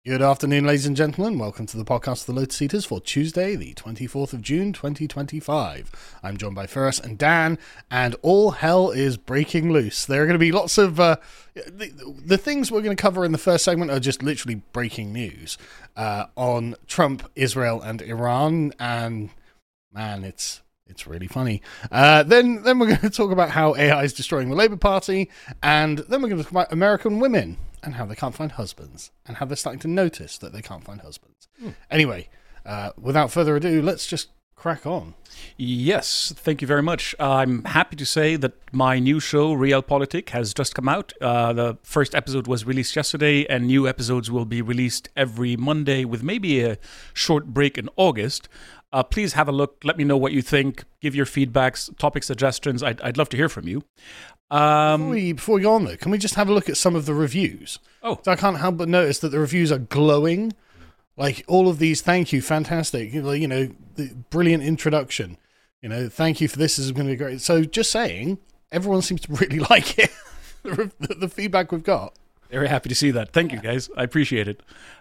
Good afternoon, ladies and gentlemen. Welcome to the podcast of the Lotus Eaters for Tuesday, the 24th of June, 2025. I'm joined by Ferris and Dan, and all hell is breaking loose. There are going to be lots of... the things we're going to cover in the first segment are just literally breaking news on Trump, Israel, and Iran, and man, it's really funny. Then we're going to talk about how AI is destroying the Labour Party, and then we're going to talk about American women and how they can't find husbands, and how they're starting to notice that they can't find husbands. Anyway, without further ado, let's just crack on. Yes, thank you very much. I'm happy to say that my new show, Realpolitik, has just come out. The first episode was released yesterday, and new episodes will be released every Monday with maybe a short break in August. Please have a look. Let me know what you think. Give your feedbacks, topic suggestions. I'd love to hear from you. Before we go on, though, can we just have a look at some of the reviews? Oh. So I can't help but notice that the reviews are glowing. Like, all of these, thank you, fantastic. You know, the brilliant introduction. You know, thank you for this. This is going to be great. So just saying, everyone seems to really like it. the feedback we've got. Very happy to see that. Thank you, guys. I appreciate it.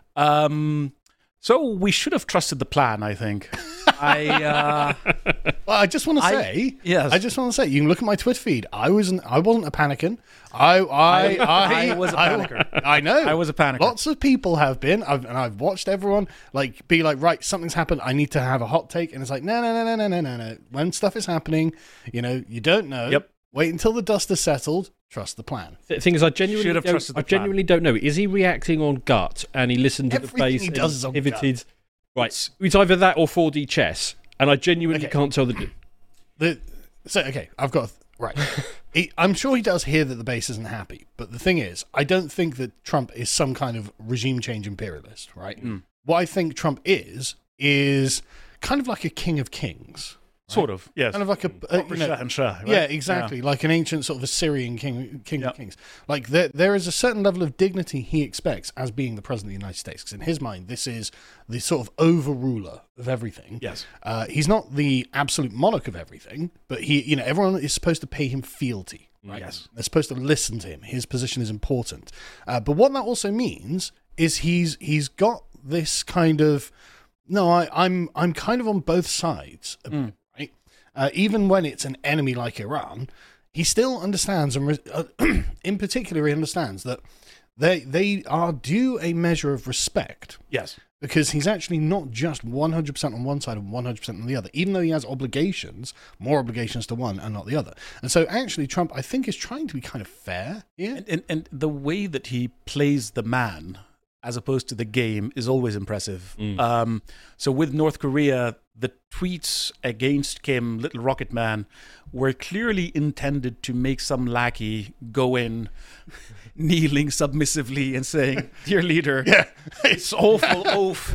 So we should have trusted the plan, I think. Well, I just want to say, yes. I just want to say, you can look at my Twitter feed. I wasn't a panican. I was a panicker. I know. I was a panicker. Lots of people have been, and I've watched everyone be like, right, something's happened. I need to have a hot take, and it's like, no. When stuff is happening, you know, you don't know. Yep. Wait until the dust has settled. Trust the plan. The thing is, I genuinely don't know. Is he reacting on gut and he listened to Everything the bass he and does is on pivoted? gut. Right. It's either that or 4D chess, and I genuinely can't tell the I've got... Right. I'm sure he does hear that the base isn't happy, but the thing is, I don't think that Trump is some kind of regime change imperialist, right? What I think Trump is kind of like a king of kings. Right? Sort of, yes. Kind of like right? Yeah, exactly. Yeah. Like an ancient sort of Assyrian king of kings. Like there is a certain level of dignity he expects as being the president of the United States. Because in his mind, this is the sort of overruler of everything. Yes. He's not the absolute monarch of everything, but everyone is supposed to pay him fealty. Right? Yes. They're supposed to listen to him. His position is important. But what that also means is he's got this kind of I'm kind of on both sides. Even when it's an enemy like Iran, he still understands, and in particular, he understands that they are due a measure of respect. Yes. Because he's actually not just 100% on one side and 100% on the other, even though he has obligations, more obligations to one and not the other. And so actually Trump, I think, is trying to be kind of fair here. And the way that he plays the man as opposed to the game is always impressive. So with North Korea, the tweets against Kim, Little Rocket Man, were clearly intended to make some lackey go in, kneeling submissively and saying, "Dear leader, this awful oaf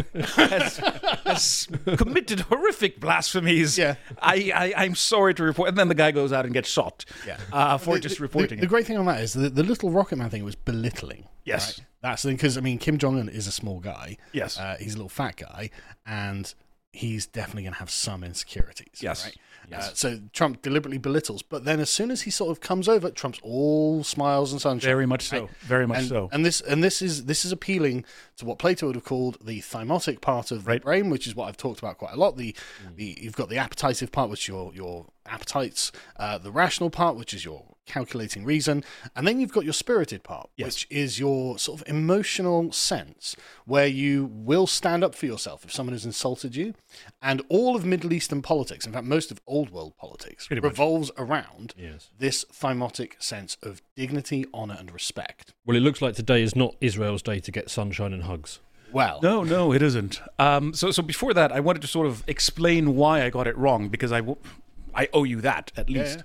has committed horrific blasphemies. Yeah. I'm sorry to report." And then the guy goes out and gets shot for just reporting. The great thing on that is the Little Rocket Man thing was belittling. Yes. Right? That's the thing, because, I mean, Kim Jong-un is a small guy. Yes. He's a little fat guy, and he's definitely going to have some insecurities. Yes. Right? Yes. So Trump deliberately belittles, but then as soon as he sort of comes over, Trump's all smiles and sunshine. Very much so. Right? Very much so. And this is appealing to what Plato would have called the thymotic part of the brain, which is what I've talked about quite a lot. You've got the appetitive part, which is your appetites, the rational part, which is your calculating reason, and then you've got your spirited part, which is your sort of emotional sense, where you will stand up for yourself if someone has insulted you. And all of Middle Eastern politics, in fact most of old world politics, revolves around this thymotic sense of dignity, honor, and respect. Well, it looks like today is not Israel's day to get sunshine and hugs. Well, no, it isn't. So before that, I wanted to sort of explain why I got it wrong, because I owe you that, at least.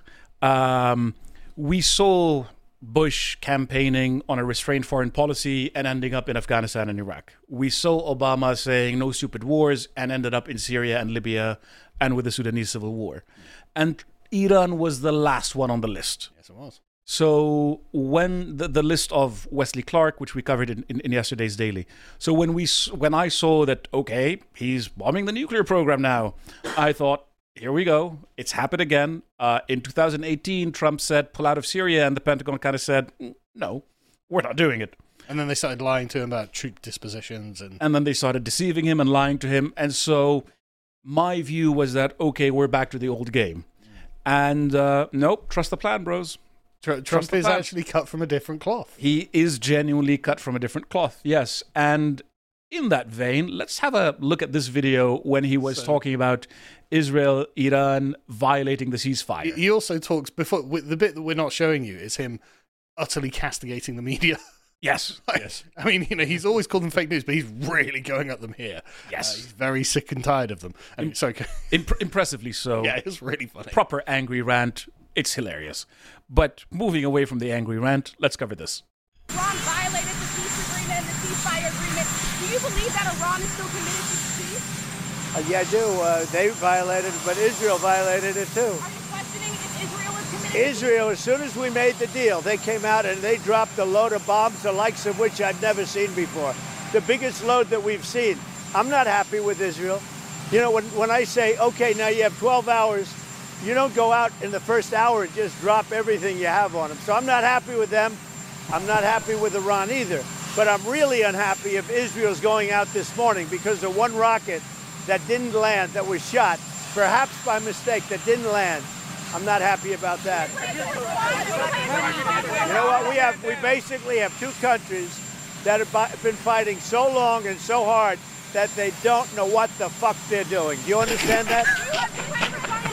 We saw Bush campaigning on a restrained foreign policy and ending up in Afghanistan and Iraq. We saw Obama saying no stupid wars and ended up in Syria and Libya and with the Sudanese civil war. And Iran was the last one on the list. Yes, it was. So when the list of Wesley Clark, which we covered in yesterday's Daily. So when I saw that, okay, he's bombing the nuclear program now, I thought, here we go. It's happened again. In 2018, Trump said, pull out of Syria, and the Pentagon kind of said, no, we're not doing it. And then they started lying to him about troop dispositions. And then they started deceiving him and lying to him. And so my view was that, okay, we're back to the old game. And nope, trust the plan, bros. Trump is actually cut from a different cloth. He is genuinely cut from a different cloth, yes. And in that vein, let's have a look at this video when he was talking about Israel, Iran violating the ceasefire. He also talks before. The bit that we're not showing you is him utterly castigating the media. Yes. Yes. I mean, he's always called them fake news, but he's really going at them here. Yes. He's very sick and tired of them. And impressively so. Yeah, it's really funny. Proper angry rant. It's hilarious. But moving away from the angry rant, let's cover this. Iran violated the peace agreement and the ceasefire agreement. Do you believe that Iran is still committed to peace? Yeah, I do. They violated it, but Israel violated it too. Are you questioning if Israel is committed? Israel, as soon as we made the deal, they came out and they dropped a load of bombs, the likes of which I've never seen before. The biggest load that we've seen. I'm not happy with Israel. You know, when I say, okay, now you have 12 hours, you don't go out in the first hour and just drop everything you have on them. So I'm not happy with them. I'm not happy with Iran either. But I'm really unhappy if Israel's going out this morning because of one rocket that didn't land, that was shot, perhaps by mistake, that didn't land. I'm not happy about that. You know what? We basically have two countries that have been fighting so long and so hard that they don't know what the fuck they're doing. Do you understand that?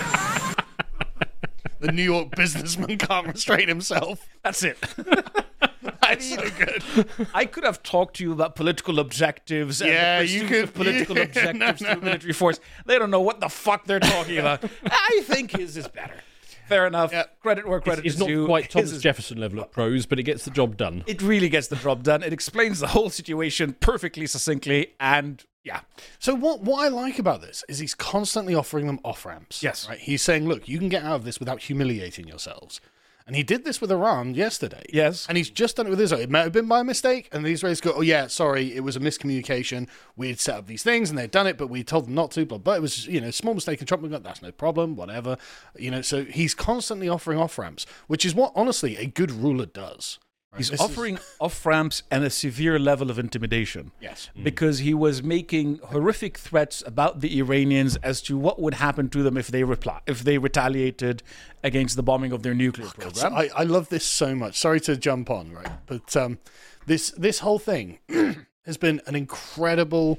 The New York businessman can't restrain himself. That's it. That's so good. I could have talked to you about political objectives. Yeah, and you could. Political objectives to the military force. They don't know what the fuck they're talking about. I think his is better. Fair enough. Yeah. Credit where credit is due. It's not quite Thomas Jefferson level of prose, but it gets the job done. It really gets the job done. It explains the whole situation perfectly succinctly, and yeah. So what I like about this is he's constantly offering them off-ramps. Yes. Right? He's saying, look, you can get out of this without humiliating yourselves. And he did this with Iran yesterday. Yes. And he's just done it with Israel. It might have been by mistake, and the Israelis go, oh yeah, sorry, it was a miscommunication. We had set up these things, and they'd done it, but we told them not to, blah, blah. It was, small mistake, and Trump went, that's no problem, whatever. So he's constantly offering off-ramps, which is what, honestly, a good ruler does. Right? He's offering off-ramps and a severe level of intimidation. Yes. Because he was making horrific threats about the Iranians as to what would happen to them if they retaliated against the bombing of their nuclear program. I love this so much. Sorry to jump on, right? But this whole thing has been an incredible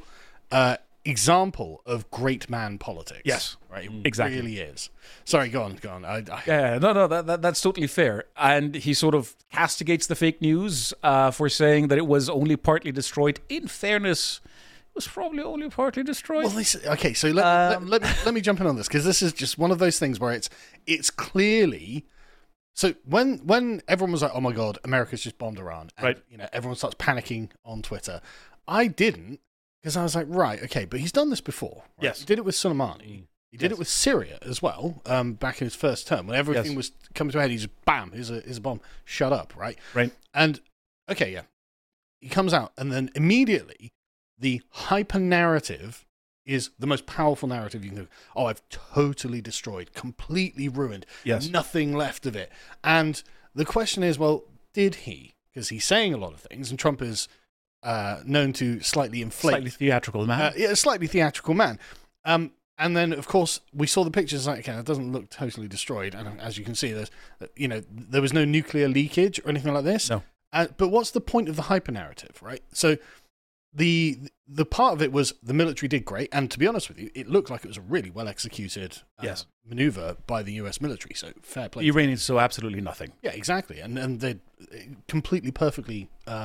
example of great man politics. Yes, right. It exactly. Really is. Sorry, go on. Yeah, no, that's totally fair. And he sort of castigates the fake news for saying that it was only partly destroyed. In fairness, it was probably only partly destroyed. Well, okay. So let me jump in on this because this is just one of those things where it's clearly. So when everyone was like, "Oh my God, America's just bombed Iran," and, right? Everyone starts panicking on Twitter. I didn't. Because I was like, right, okay, but he's done this before. Right? Yes. He did it with Soleimani. He did it with Syria as well, back in his first term. When everything was coming to a head, he just, bam, here's a bomb. Shut up, right? Right. And, okay, yeah. He comes out, and then immediately, the hyper-narrative is the most powerful narrative you can do. Oh, I've totally destroyed, completely ruined. Yes. Nothing left of it. And the question is, well, did he? Because he's saying a lot of things, and Trump is... known to slightly inflate. Slightly theatrical man. A slightly theatrical man. And then, of course, we saw the pictures. Like, okay, it doesn't look totally destroyed. And as you can see, there was no nuclear leakage or anything like this. No. But what's the point of the hyper-narrative, right? So the part of it was the military did great. And to be honest with you, it looked like it was a really well-executed maneuver by the US military. So fair play. The Iranians saw absolutely nothing. Yeah, exactly. And they completely, perfectly...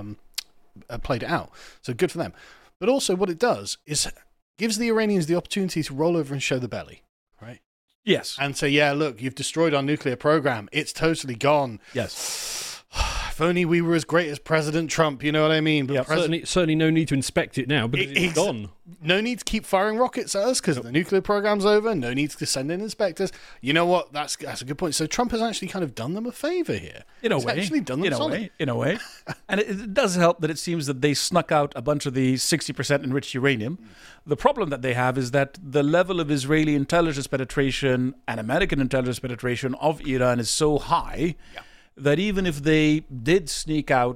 played it out. So good for them. But also what it does is gives the Iranians the opportunity to roll over and show the belly, right? Yes. And say, yeah, look, you've destroyed our nuclear program. It's totally gone. Yes. If only we were as great as President Trump, you know what I mean? But certainly no need to inspect it now because it's gone. No need to keep firing rockets at us because the nuclear program's over. No need to send in inspectors. You know what? That's a good point. So Trump has actually kind of done them a favor here. In a He's way. actually done them solid. In a way. And it does help that it seems that they snuck out a bunch of the 60% enriched uranium. The problem that they have is that the level of Israeli intelligence penetration and American intelligence penetration of Iran is so high that even if they did sneak out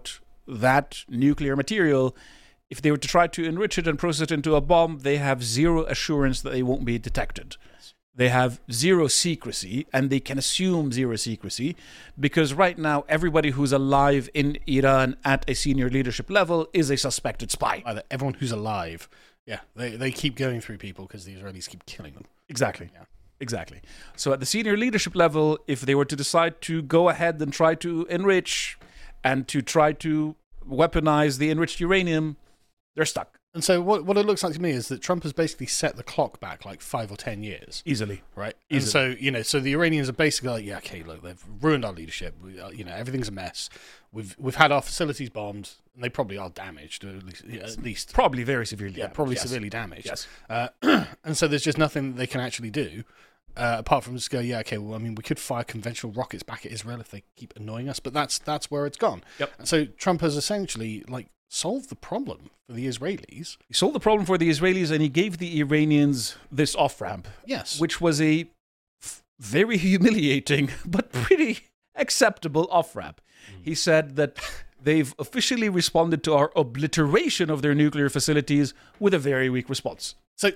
that nuclear material, if they were to try to enrich it and process it into a bomb, they have zero assurance that they won't be detected. They have zero secrecy, and they can assume zero secrecy, because right now everybody who's alive in Iran at a senior leadership level is a suspected spy. Everyone who's alive. Yeah, they keep going through people because the Israelis keep killing them. Exactly. Yeah. Exactly. So at the senior leadership level, if they were to decide to go ahead and try to enrich and to try to weaponize the enriched uranium, they're stuck. And so what it looks like to me is that Trump has basically set the clock back like 5 or 10 years. Easily. Right? Easily. And so, so the Iranians are basically like, yeah, okay, look, they've ruined our leadership. Everything's a mess. We've had our facilities bombed, and they probably are damaged, at least. Probably very severely damaged. Yeah, probably severely damaged. Yes. And so there's just nothing that they can actually do. Apart from just go, yeah, okay, well, I mean, we could fire conventional rockets back at Israel if they keep annoying us, but that's where it's gone. Yep. And so Trump has essentially, solved the problem for the Israelis. He solved the problem for the Israelis, and he gave the Iranians this off-ramp. Yes. Which was a very humiliating but pretty acceptable off-ramp. He said that they've officially responded to our obliteration of their nuclear facilities with a very weak response. So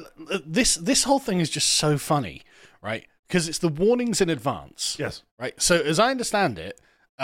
this whole thing is just so funny, right? Because it's the warnings in advance. Yes. Right. So as I understand it,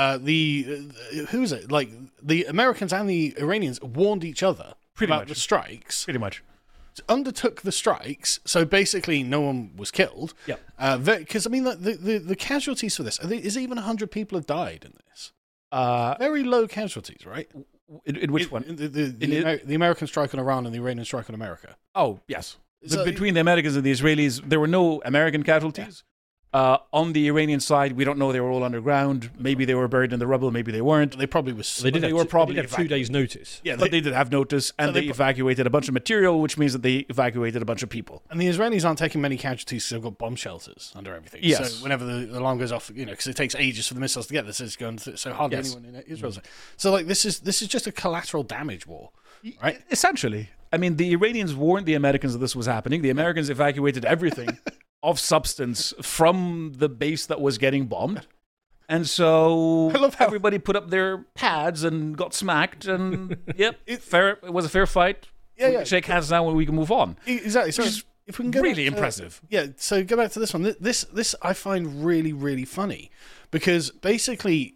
who is it? Like the Americans and the Iranians warned each other about the strikes. Pretty much. Undertook the strikes, so basically no one was killed. Yeah. Because I mean, the casualties for this is even 100 people have died in this. Very low casualties, right? In which one? The American strike on Iran and the Iranian strike on America. Oh, yes. So, between the Americans and the Israelis, there were no American casualties. Yeah. On the Iranian side, we don't know. They were all underground. Maybe they were buried in the rubble. Maybe they weren't. They probably were. They were probably have 2 days' notice. Yeah, but they did have notice, and they evacuated a bunch of material, which means that they evacuated a bunch of people. And the Israelis aren't taking many casualties because they've got bomb shelters under everything. Yes. So whenever the alarm goes off, because it takes ages for the missiles to get this, it's going through, so hardly anyone in Israel. So this is just a collateral damage war, right? Essentially. I mean, the Iranians warned the Americans that this was happening. The Americans evacuated everything of substance from the base that was getting bombed. And so everybody put up their pads and got smacked. And it was a fair fight. Yeah, we can shake hands now and we can move on. Exactly. So if we can go really impressive. So go back to this one. This I find really, really funny. Because basically,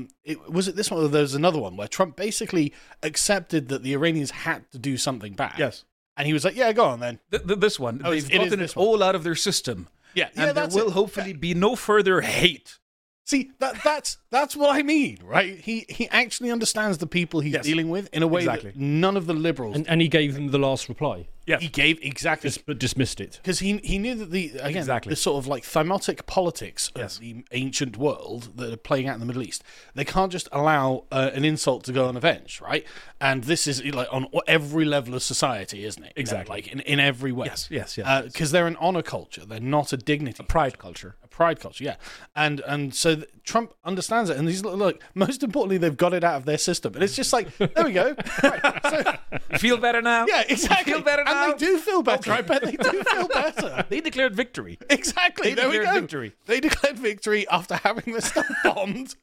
this one or there was another one where Trump basically accepted that the Iranians had to do something bad. Yes. And he was like, yeah, go on then. This one. They've gotten it all out of their system. Yeah. And there will hopefully be no further hate. See, that's what I mean, right? He actually understands the people he's dealing with in a way that none of the liberals... And he gave them the last reply. Yeah, he gave but dismissed it because he knew that the sort of like thymotic politics of the ancient world that are playing out in the Middle East. They can't just allow an insult to go unavenged, right? And this is like on every level of society, isn't it? Exactly, like in every way. Yes. Because they're an honor culture. They're not a dignity, pride culture. Pride culture, yeah, and so Trump understands it, and he's like, most importantly, they've got it out of their system, and it's just like, there we go. Right, so, feel better now. Yeah, exactly. Feel better now. And they do feel better. I bet they do feel better. They declared victory. Exactly. They declared victory. They declared victory after having this stuff bombed.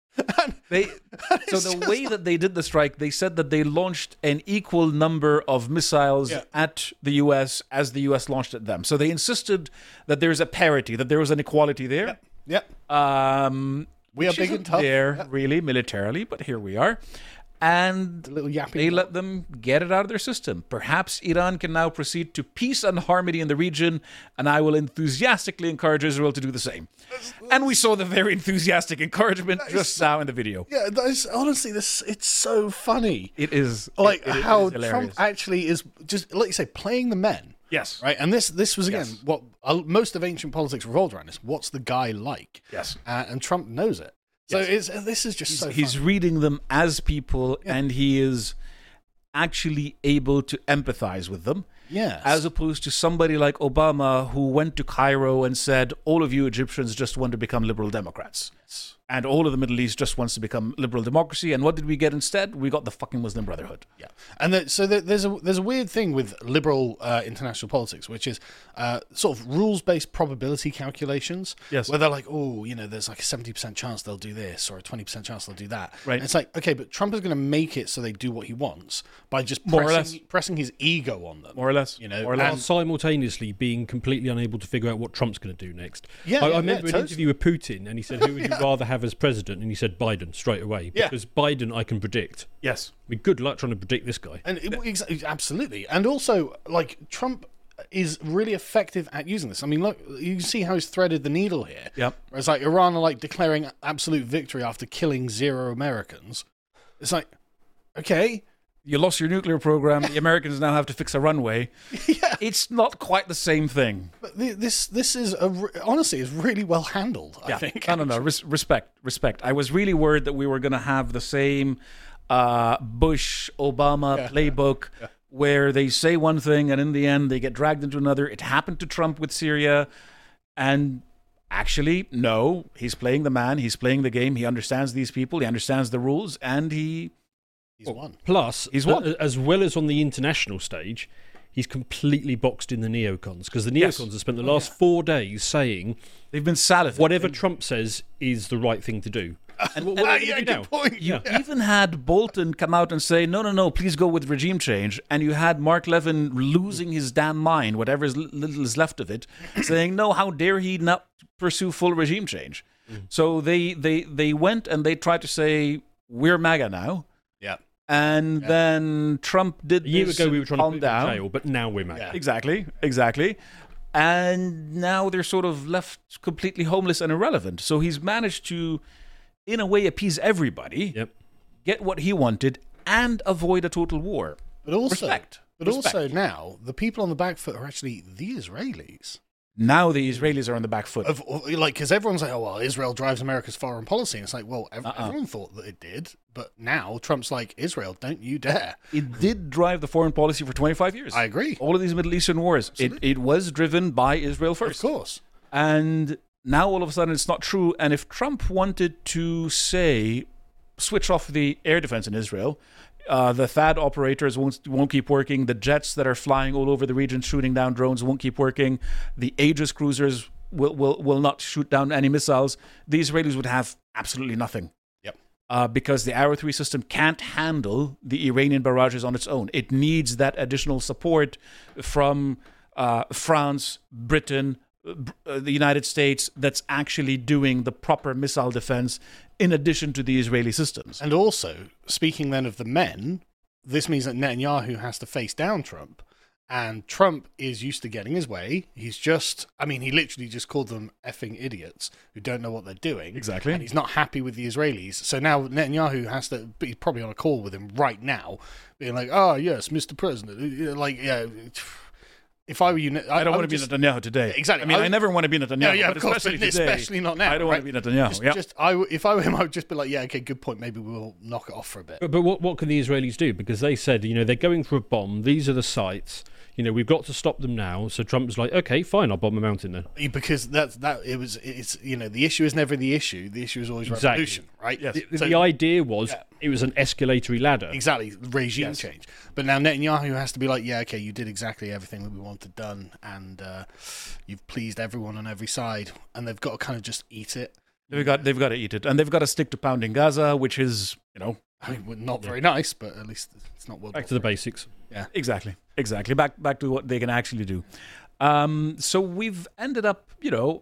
So the way that they did the strike, they said that they launched an equal number of missiles at the U.S. as the U.S. launched at them. So they insisted that there's a parity, that there was an equality there. Yep. We are big and tough. There, really, militarily, but here we are. And they let them get it out of their system. Perhaps Iran can now proceed to peace and harmony in the region, and I will enthusiastically encourage Israel to do the same. And we saw the very enthusiastic encouragement just now in the video. Yeah, honestly, it's so funny. It is. Like how Trump actually is just, like you say, playing the men. Yes. Right, and this was, again, what most of ancient politics revolved around is, what's the guy like? Yes. And Trump knows it. So this is just so fun. He's reading them as people, and he is actually able to empathize with them. Yes. As opposed to somebody like Obama, who went to Cairo and said, all of you Egyptians just want to become liberal Democrats. And all of the Middle East just wants to become liberal democracy. And what did we get instead? We got the fucking Muslim Brotherhood. Yeah. And there's a weird thing with liberal international politics, which is sort of rules-based probability calculations. Yes. Where they're like, oh, there's like a 70% chance they'll do this or a 20% chance they'll do that. Right. And it's like, okay, but Trump is going to make it so they do what he wants by just pressing his ego on them. More or less. More or less. And simultaneously being completely unable to figure out what Trump's going to do next. Yeah, I remember an interview with Putin, and he said, who would you rather have as president? And he said Biden straight away. Because Biden I can predict. Yes. I mean, good luck trying to predict this guy. And absolutely. And also, like, Trump is really effective at using this. I mean, look, you see how he's threaded the needle here. Yep. It's like Iran are like declaring absolute victory after killing 0 Americans. It's like, okay. You lost your nuclear program. The Americans now have to fix a runway. Yeah. It's not quite the same thing. But this is, honestly, is really well handled, I think. No. Respect. I was really worried that we were going to have the same Bush-Obama playbook where they say one thing and in the end they get dragged into another. It happened to Trump with Syria. And actually, no, he's playing the man. He's playing the game. He understands these people. He understands the rules. And he's won. Plus, he's won. As well as on the international stage, he's completely boxed in the neocons, because the neocons have spent the last 4 days saying they've been salad. Whatever Trump says is the right thing to do. And what are you good point. You even had Bolton come out and say, no, please go with regime change. And you had Mark Levin losing his damn mind, whatever little is left of it, saying, no, how dare he not pursue full regime change? So they went and they tried to say, we're MAGA now. Yeah. And then Trump did a year this ago we were trying to put him down. in jail, but now we're MAGA. Yeah. Exactly. And now they're sort of left completely homeless and irrelevant. So he's managed to, in a way, appease everybody, get what he wanted, and avoid a total war. But also, Respect. Also now, the people on the back foot are actually the Israelis. Now the Israelis are on the back foot. Because everyone's like, oh, well, Israel drives America's foreign policy. And it's like, well, everyone thought that it did. But now Trump's like, Israel, don't you dare. It did drive the foreign policy for 25 years. I agree. All of these Middle Eastern wars, it was driven by Israel first. Of course. And now all of a sudden it's not true. And if Trump wanted to say, switch off the air defense in Israel, the THAAD operators won't keep working. The jets that are flying all over the region shooting down drones won't keep working. The Aegis cruisers will not shoot down any missiles. The Israelis would have absolutely nothing. Yep. Because the Arrow 3 system can't handle the Iranian barrages on its own. It needs that additional support from France, Britain, the United States, that's actually doing the proper missile defense in addition to the Israeli systems. And also, speaking then of the men, this means that Netanyahu has to face down Trump. And Trump is used to getting his way. He literally just called them effing idiots who don't know what they're doing. Exactly. And he's not happy with the Israelis. So now Netanyahu has to be probably on a call with him right now, being like, oh, yes, Mr. President. Like, yeah. If I were you, I don't want to be Netanyahu today. Exactly. I never want to be Netanyahu. Yeah, but of course, especially not now. I don't want to be Netanyahu. If I were him, I would just be like, yeah, okay, good point. Maybe we'll knock it off for a bit. But what can the Israelis do? Because they said, they're going for a bomb. These are the sites. We've got to stop them now. So Trump's like, okay, fine, I'll bomb a mountain then. Because the issue is never the issue. The issue is always revolution, right? Yes. The idea was it was an escalatory ladder. Exactly, regime change. But now Netanyahu has to be like, yeah, okay, you did exactly everything that we wanted done, and you've pleased everyone on every side, and they've got to kind of just eat it. They've got to eat it, and they've got to stick to pounding Gaza, which is, not very nice, but at least it's not World War Back to the basics. Yeah, exactly. Back to what they can actually do. So we've ended up,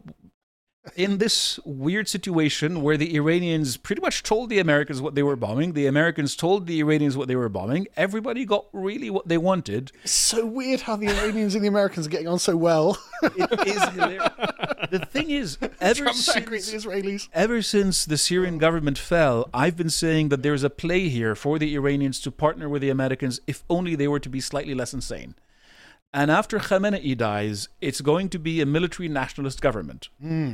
in this weird situation where the Iranians pretty much told the Americans what they were bombing. The Americans told the Iranians what they were bombing. Everybody got really what they wanted. It's so weird how the Iranians and the Americans are getting on so well. It is hilarious. The thing is, ever since the Syrian government fell, I've been saying that there's a play here for the Iranians to partner with the Americans if only they were to be slightly less insane. And after Khamenei dies, it's going to be a military nationalist government.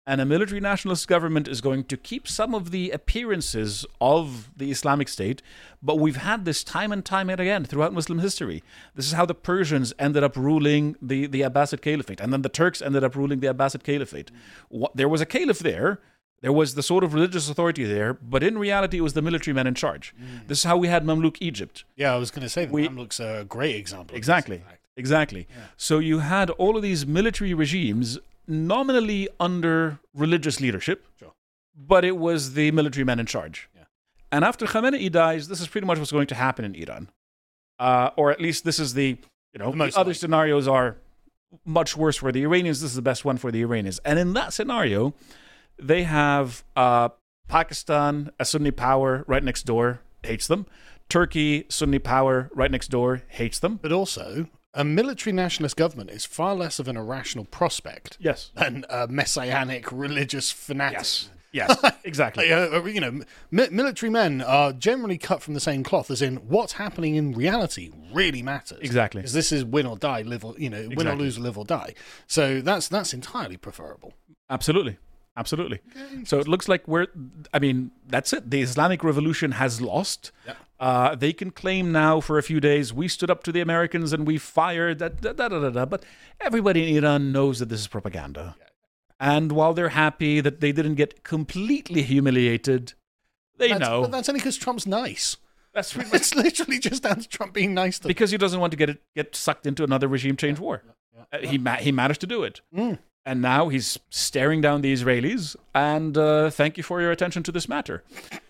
And a military nationalist government is going to keep some of the appearances of the Islamic State, but we've had this time and time again throughout Muslim history. This is how the Persians ended up ruling the Abbasid Caliphate, and then the Turks ended up ruling the Abbasid Caliphate. There was a caliph there, there was the sort of religious authority there, but in reality it was the military men in charge. This is how we had Mamluk Egypt. Yeah, I was going to say the Mamluks are a great example. Exactly. Yeah. So you had all of these military regimes nominally under religious leadership, but it was the military men in charge. Yeah. And after Khamenei dies, this is pretty much what's going to happen in Iran. Or at least this is the other scenarios are much worse for the Iranians. This is the best one for the Iranians. And in that scenario, they have Pakistan, a Sunni power right next door, hates them. Turkey, Sunni power right next door, hates them. But also, a military nationalist government is far less of an irrational prospect than a messianic religious fanatic. Yes, exactly. Military men are generally cut from the same cloth, as in what's happening in reality really matters. Exactly. Because this is win or die, win or lose, live or die. So that's entirely preferable. Absolutely. So it looks like that's it. The Islamic Revolution has lost. Yep. They can claim now for a few days, we stood up to the Americans and we fired, but everybody in Iran knows that this is propaganda. Yeah. And while they're happy that they didn't get completely humiliated, know. But that's only because Trump's nice. That's it's literally just down to Trump being nice to them. Because he doesn't want to get sucked into another regime change war. Yeah. He managed to do it. And now he's staring down the Israelis, and thank you for your attention to this matter.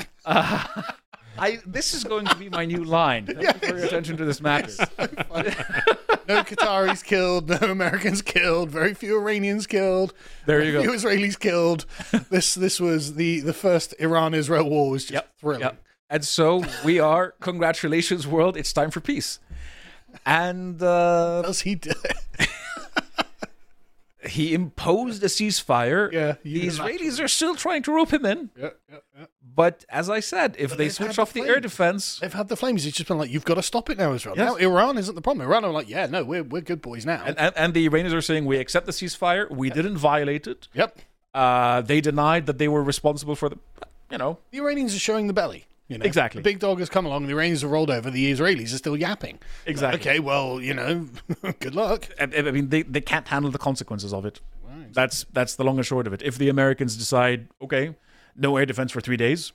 This is going to be my new line. Thank you for your attention to this matter. No Qataris killed, no Americans killed, very few Iranians killed. There you go. Few Israelis killed. This was the first Iran-Israel war was just thrilling. Yep. And so we are, congratulations world, it's time for peace. And does he do it? He imposed a ceasefire. Yeah, the Israelis are still trying to rope him in. Yeah. But as I said, if they switch off the air defense... They've had the flames. It's just been like, you've got to stop it now, Israel. Yes. Now Iran isn't the problem. Iran are like, we're good boys now. And the Iranians are saying, we accept the ceasefire. We didn't violate it. Yep. They denied that they were responsible for the... The Iranians are showing the belly. Exactly. The big dog has come along, the Iranians have rolled over, the Israelis are still yapping. Exactly. Okay, well, good luck. I mean, they can't handle the consequences of it. Right. That's the long and short of it. If the Americans decide, okay, no air defense for 3 days,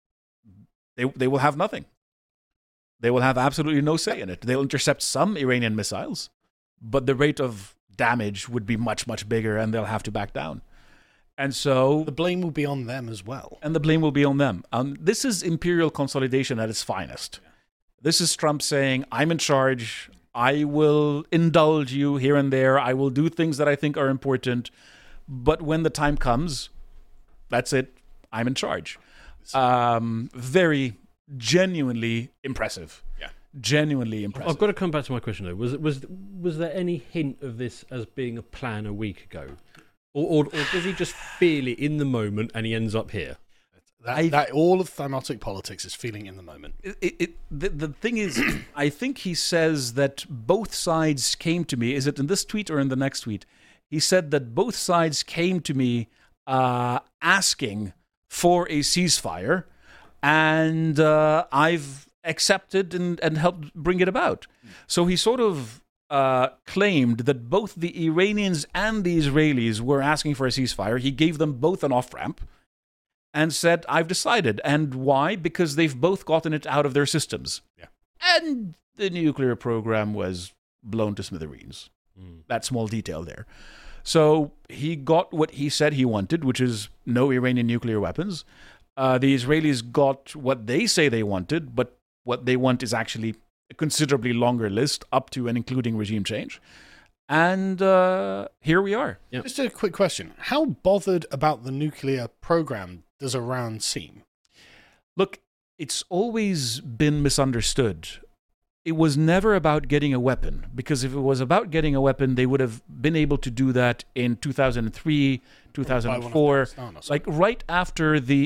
they will have nothing. They will have absolutely no say in it. They'll intercept some Iranian missiles, but the rate of damage would be much, much bigger, and they'll have to back down. And so... the blame will be on them as well. And the blame will be on them. This is imperial consolidation at its finest. This is Trump saying, I'm in charge. I will indulge you here and there. I will do things that I think are important. But when the time comes, that's it. I'm in charge. Very genuinely impressive. Yeah. Genuinely impressive. I've got to come back to my question, though. Was there any hint of this as being a plan a week ago? Or does he just feel it in the moment and he ends up here? That all of thematic politics is feeling in the moment. The thing is, I think he says that both sides came to me. Is it in this tweet or in the next tweet? He said that both sides came to me asking for a ceasefire, and I've accepted and helped bring it about. So he sort of claimed that both the Iranians and the Israelis were asking for a ceasefire. He gave them both an off-ramp and said, I've decided. And why? Because they've both gotten it out of their systems. Yeah. And the nuclear program was blown to smithereens. That small detail there. So he got what he said he wanted, which is no Iranian nuclear weapons. The Israelis got what they say they wanted, but what they want is actually a considerably longer list, up to and including regime change. And here we are. Yep. Just a quick question. How bothered about the nuclear program does Iran seem? Look, it's always been misunderstood. It was never about getting a weapon, because if it was about getting a weapon, they would have been able to do that in 2003, 2004, like right after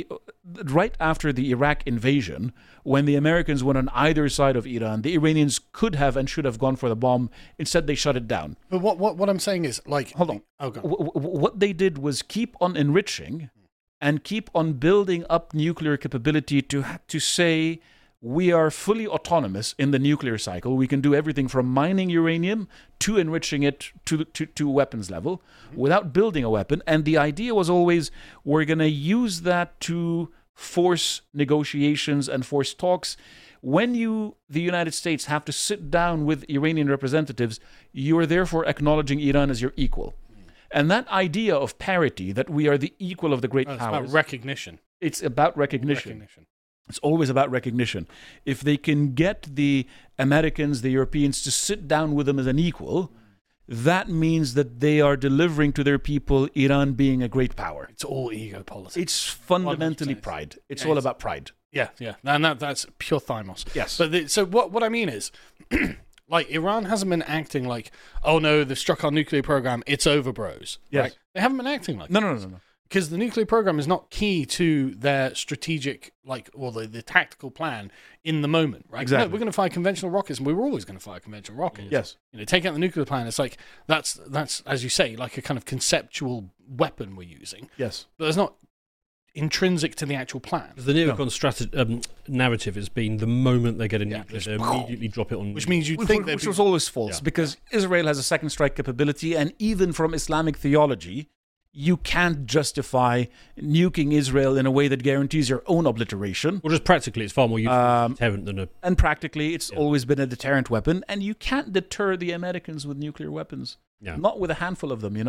right after the Iraq invasion, when the Americans went on either side of Iran, the Iranians could have and should have gone for the bomb. Instead, they shut it down. But what I'm saying is, like... Hold on. Oh, go on. What they did was keep on enriching and keep on building up nuclear capability to say... We are fully autonomous in the nuclear cycle. We can do everything from mining uranium to enriching it to weapons level without building a weapon. And the idea was always we're going to use that to force negotiations and force talks. When the United States, have to sit down with Iranian representatives, you are therefore acknowledging Iran as your equal. And that idea of parity, that we are the equal of the great powers. It's about recognition. It's about recognition. It's always about recognition. If they can get the Americans, the Europeans, to sit down with them as an equal, that means that they are delivering to their people Iran being a great power. It's all ego politics. It's fundamentally pride. It's all about pride. Yeah. And that's pure thymos. Yes. But so what I mean is, like, Iran hasn't been acting like, oh no, they've struck our nuclear program, it's over, bros. Yes. Right? They haven't been acting like that. No. Because the nuclear program is not key to their strategic, or the tactical plan in the moment, right? Exactly. No, we're going to fire conventional rockets, and we were always going to fire conventional rockets. Yes. Take out the nuclear plan. It's like that's as you say, like a kind of conceptual weapon we're using. Yes. But it's not intrinsic to the actual plan. The neocon narrative has been the moment they get a nuclear, they immediately drop it on. Which means you'd think which was always false, because Israel has a second strike capability, and even from Islamic theology, you can't justify nuking Israel in a way that guarantees your own obliteration. Well, just practically, it's far more useful as a deterrent than a... And practically, it's always been a deterrent weapon, and you can't deter the Americans with nuclear weapons. Yeah. Not with a handful of them,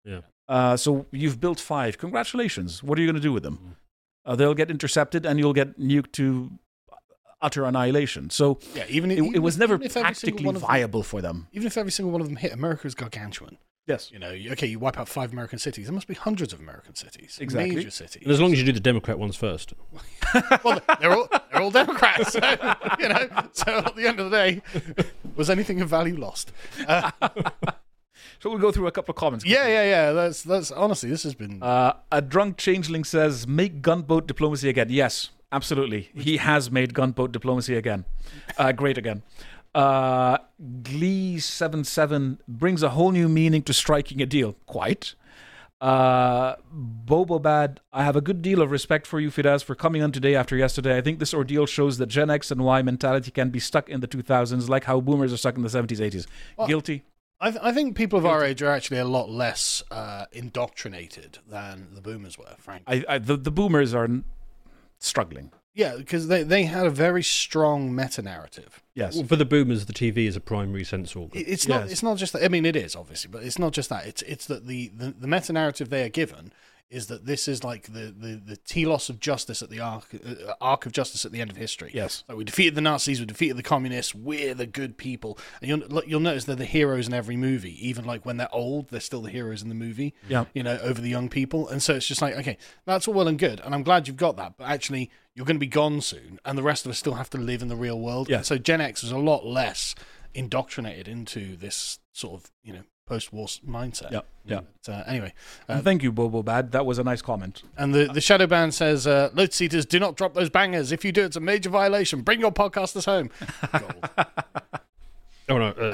Yeah. So you've built 5. Congratulations. What are you going to do with them? They'll get intercepted, and you'll get nuked to utter annihilation. So it was never practically viable for them. Even if every single one of them hit, America is gargantuan. Yes. You wipe out 5 American cities. There must be hundreds of American cities. Exactly. Major cities. And as long as you do the Democrat ones first. Well, they're all Democrats. So at the end of the day, was anything of value lost? So we'll go through a couple of comments. Yeah. That's honestly, this has been... a drunk changeling says, make gunboat diplomacy again. Yes, absolutely. He has made gunboat diplomacy again. Great again. Glee77 brings a whole new meaning to striking a deal. Quite. Bobobad, I have a good deal of respect for you, Firas, for coming on today after yesterday. I think this ordeal shows that Gen X and Y mentality can be stuck in the 2000s, like how boomers are stuck in the 70s, 80s. Well, guilty. I think people of our age are actually a lot less indoctrinated than the boomers were, frankly. The boomers are struggling. Yeah, because they had a very strong meta-narrative. Yes. Well, for the boomers, the TV is a primary sense organ. It's not just that. I mean, it is, obviously, but it's not just that. It's that the meta-narrative they are given is that this is like the telos of justice at the arc of justice at the end of history. Yes. Like, we defeated the Nazis, we defeated the communists, we're the good people. And you'll notice they're the heroes in every movie. Even like when they're old, they're still the heroes in the movie. Yeah. Over the young people. And so it's just like, okay, that's all well and good. And I'm glad you've got that. But actually, you're going to be gone soon. And the rest of us still have to live in the real world. Yeah. So Gen X was a lot less indoctrinated into this sort of, post-war mindset. Yeah. Anyway. Thank you, Bobo Bad. That was a nice comment. And the Shadow Band says, Lotus Eaters, do not drop those bangers. If you do, it's a major violation. Bring your podcasters home. Oh, no.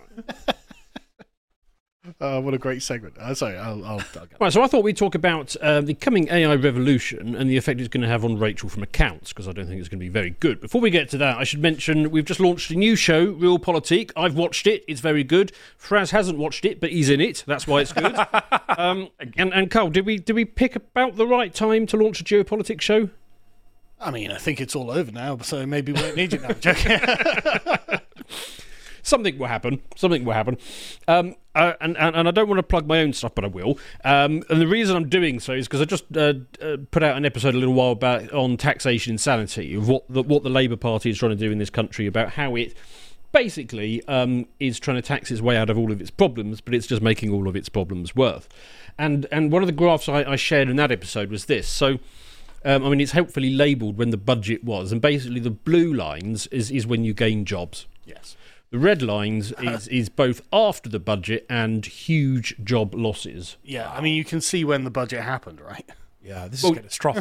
What a great segment. Sorry, I'll Right, so I thought we'd talk about the coming AI revolution and the effect it's going to have on Rachel from Accounts, because I don't think it's going to be very good. Before we get to that, I should mention we've just launched a new show, Real Politique. I've watched it. It's very good. Fraz hasn't watched it, but he's in it. That's why it's good. And Carl, did we pick about the right time to launch a geopolitics show? I mean, I think it's all over now, so maybe we don't need you now. Joking. Something will happen. And I don't want to plug my own stuff, but I will. And the reason I'm doing so is because I just put out an episode a little while back on taxation insanity, of what the Labour Party is trying to do in this country, about how it basically is trying to tax its way out of all of its problems, but it's just making all of its problems worse. And one of the graphs I shared in that episode was this. So, it's helpfully labelled when the budget was, and basically the blue lines is when you gain jobs. Yes. The red lines is both after the budget and huge job losses. Yeah, I mean, you can see when the budget happened, right? Yeah, this is catastrophic.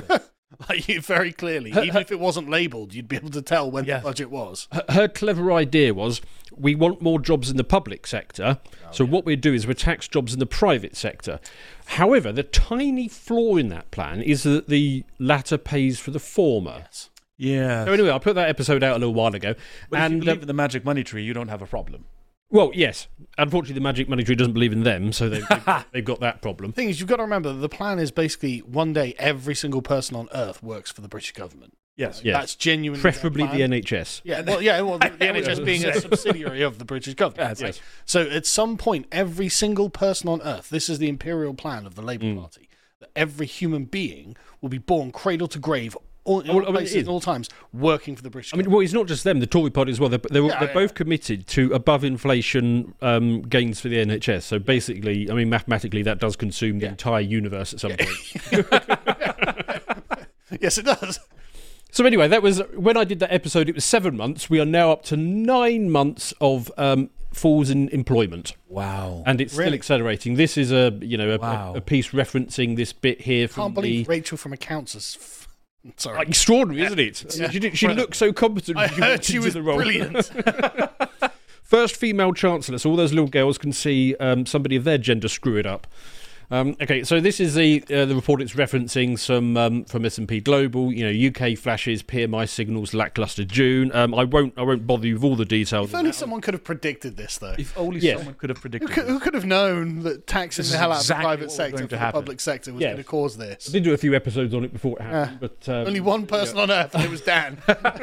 Like, very clearly, even if it wasn't labelled, you'd be able to tell when the budget was. Her clever idea was, we want more jobs in the public sector, what we do is we tax jobs in the private sector. However, the tiny flaw in that plan is that the latter pays for the former. Yeah. So anyway, I put that episode out a little while ago. But if you believe in the magic money tree, you don't have a problem. Well, yes. Unfortunately, the magic money tree doesn't believe in them, so they've got that problem. The thing is, you've got to remember, the plan is basically one day every single person on Earth works for the British government. Yes. That's genuinely Preferably their the plan. NHS. Yeah, well, the NHS being a subsidiary of the British government. Yes. So at some point, every single person on Earth, this is the imperial plan of the Labour Party, that every human being will be born cradle to grave, all places, at all times, working for the British government. Well, it's not just them, the Tory party as well. They're both committed to above inflation gains for the NHS. So basically, mathematically, that does consume the entire universe at some point. Yes, it does. So anyway, that was when I did that episode. It was 7 months. We are now up to 9 months of falls in employment. Wow! And it's still accelerating. This is a piece referencing this bit here from Can't believe Rachel from accounts is. Sorry, extraordinary, isn't it? She looked so competent. I heard she was brilliant. First female chancellor, so all those little girls can see somebody of their gender screw it up. Okay, so this is the report. It's referencing some from S&P Global. UK flashes, PMI signals lackluster June. I won't bother you with all the details. If only someone could have predicted this, though. If only someone could have predicted. Who could have known that taxing the hell out of the private what sector was for going to the happen. public sector was going to cause this? I did do a few episodes on it before it happened, but Only one person on Earth, and it was Dan.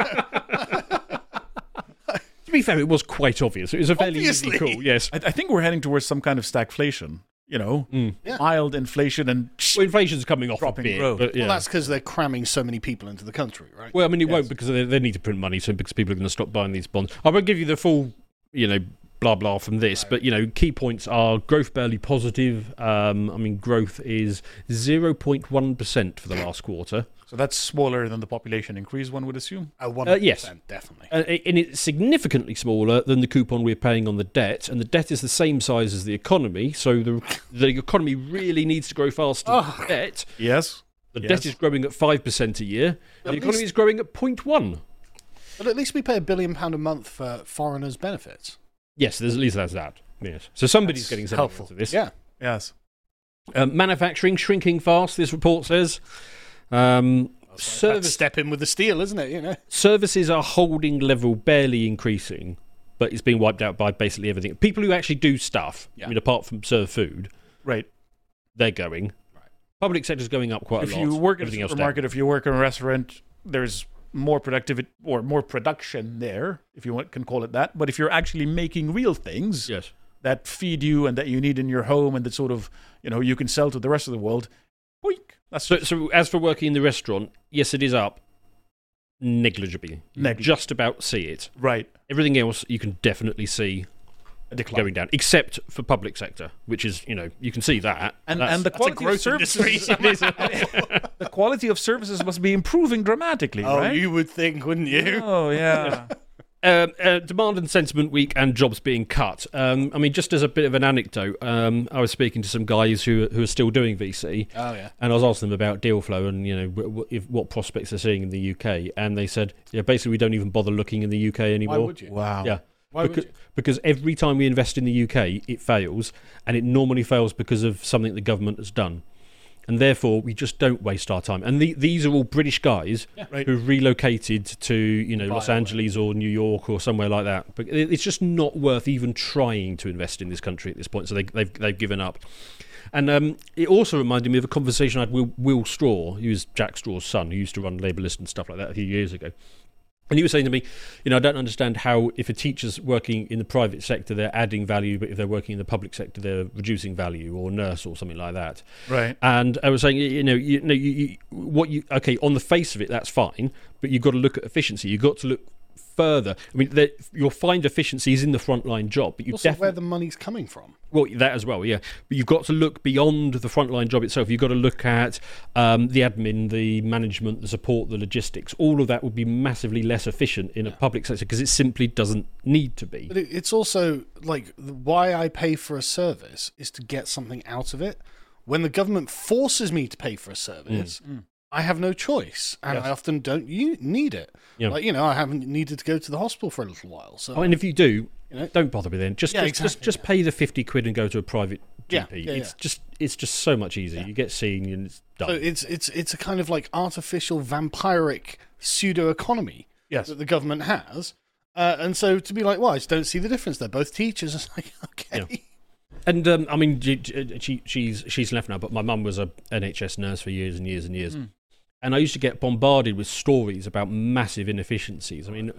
To be fair, it was quite obvious. It was a fairly easy Obviously. call. Yes. I think we're heading towards some kind of stagflation. Mild inflation and Well, inflation's coming off Dropping a bit, growth. but yeah. Well, that's because they're cramming so many people into the country, right? Well, it won't because they need to print money, so because people are going to stop buying these bonds. I won't give you the full, blah blah from this, but key points are growth barely positive. Growth is 0.1% for the last quarter. so that's smaller than the population increase, one would assume. 100%, yes. definitely. And it's significantly smaller than the coupon we're paying on the debt, and the debt is the same size as the economy. So the economy really needs to grow faster than the debt. Yes. The debt is growing at 5% a year. And the economy is growing at 0.1. But at least we pay £1 billion a month for foreigners' benefits. Yes, at least there's that. Yes. So somebody's getting something helpful. out of this. Yeah. Yes. Manufacturing shrinking fast, this report says. That's Service step in with the steel, isn't it? Services are holding level, barely increasing, but it's being wiped out by basically everything. People who actually do stuff, apart from serve food, Right. they're going. Right. Public sector's going up quite a lot. If you work in a Everything else supermarket, if you work in a restaurant, there's more productivity or more production there, if you can call it that. But if you're actually making real things Yes. that feed you and that you need in your home and that sort of, you can sell to the rest of the world, boink. That's So as for working in the restaurant, yes, it is up negligibly. You can just about see it. right. Everything else you can definitely see A decline. going down, except for public sector, which is, you can see that. And That's- the quality of services, the quality of services must be improving dramatically, Oh, right? you would think, wouldn't you? Oh, yeah. Demand and sentiment week and jobs being cut. Just as a bit of an anecdote, I was speaking to some guys who are still doing VC. Oh, yeah. And I was asking them about deal flow and what prospects they're seeing in the UK, and they said, basically we don't even bother looking in the UK anymore. Why would you? Wow. Yeah. Why would you? Because every time we invest in the UK, it fails, and it normally fails because of something the government has done. And therefore, we just don't waste our time. And these are all British guys Right. who've relocated to, Los Angeles or New York or somewhere like that. But it's just not worth even trying to invest in this country at this point. So they've given up. And it also reminded me of a conversation I had with Will Straw, who was Jack Straw's son, who used to run Labour List and stuff like that a few years ago. And he was saying to me, I don't understand how if a teacher's working in the private sector, they're adding value, but if they're working in the public sector, they're reducing value, or nurse or something like that. Right. And I was saying, on the face of it, that's fine, but you've got to look at efficiency. You've got to look further. You'll find efficiencies in the frontline job, but you Also, definitely where the money's coming from. Well, that as well, yeah. But you've got to look beyond the frontline job itself. You've got to look at the admin, the management, the support, the logistics. All of that would be massively less efficient in a public sector because it simply doesn't need to be. But it's also like why I pay for a service is to get something out of it. When the government forces me to pay for a service, I have no choice, and Yes. I often don't need it. Yeah. Like, I haven't needed to go to the hospital for a little while. So, Oh, and if you do, You know? don't bother with it. Just Yeah, just, exactly, just pay the 50 quid and go to a private Yeah, GP. yeah, It's just so much easier. You get seen and it's done. so it's a kind of like artificial vampiric pseudo economy Yes. that the government has, and so to be like, well, I just don't see the difference. They're both teachers. It's like, okay. And I mean, she's left now, but my mum was a NHS nurse for years and years and years, and I used to get bombarded with stories about massive inefficiencies. I mean,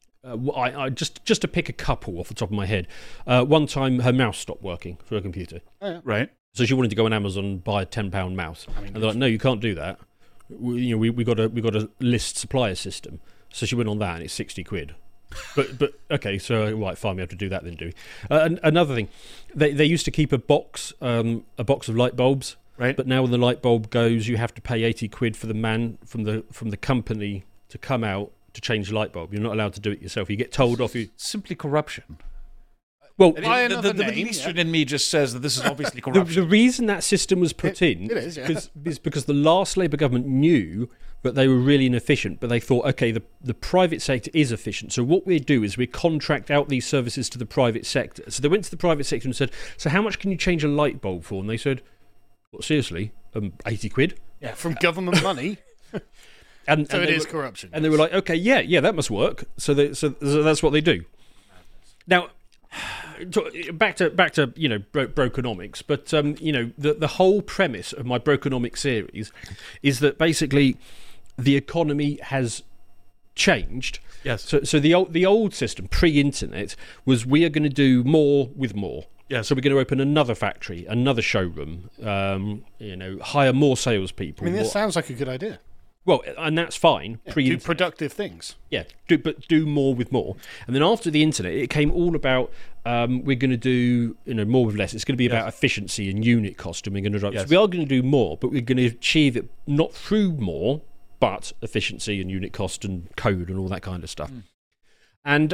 I just to pick a couple off the top of my head. One time, her mouse stopped working for her computer, Right. so she wanted to go on Amazon and buy a £10 mouse, and they're like, "No, you can't do that. We got a list supplier system." So she went on that, and it's 60 quid. But okay, so right, fine, we have to do that then, do we? Another thing, they used to keep a box of light bulbs, Right. but now when the light bulb goes, you have to pay 80 quid for the man from the company to come out to change the light bulb. You're not allowed to do it yourself. You get told off. Simply corruption. Well, By The another Middle name, Eastern in me just says that this is obviously the corruption. reason that system was put in it is, yeah. is because the last Labour government knew that they were really inefficient, but they thought, okay, the private sector is efficient, so what we do is we contract out these services to the private sector. So they went to the private sector and said, so how much can you change a light bulb for? And they said, well, seriously, 80 quid? Yeah, from government money. And So and it they is were- corruption. And they were like, okay, yeah, that must work. So that's what they do. Now, back to Brokenomics, but the whole premise of my Brokenomics series is that basically the economy has changed. Yes. So the old system pre-internet was we are going to do more with more. Yes. So we're going to open another factory, another showroom. Hire more salespeople. I mean, this more- sounds like a good idea. well, and that's fine. Do Pre-internet. productive things. Yeah, but do more with more. And then after the internet, it came all about we're going to do more with less. It's going to be about efficiency and unit cost, and we're going to drive. Yes. So we are going to do more, but we're going to achieve it not through more, but efficiency and unit cost and code and all that kind of stuff. And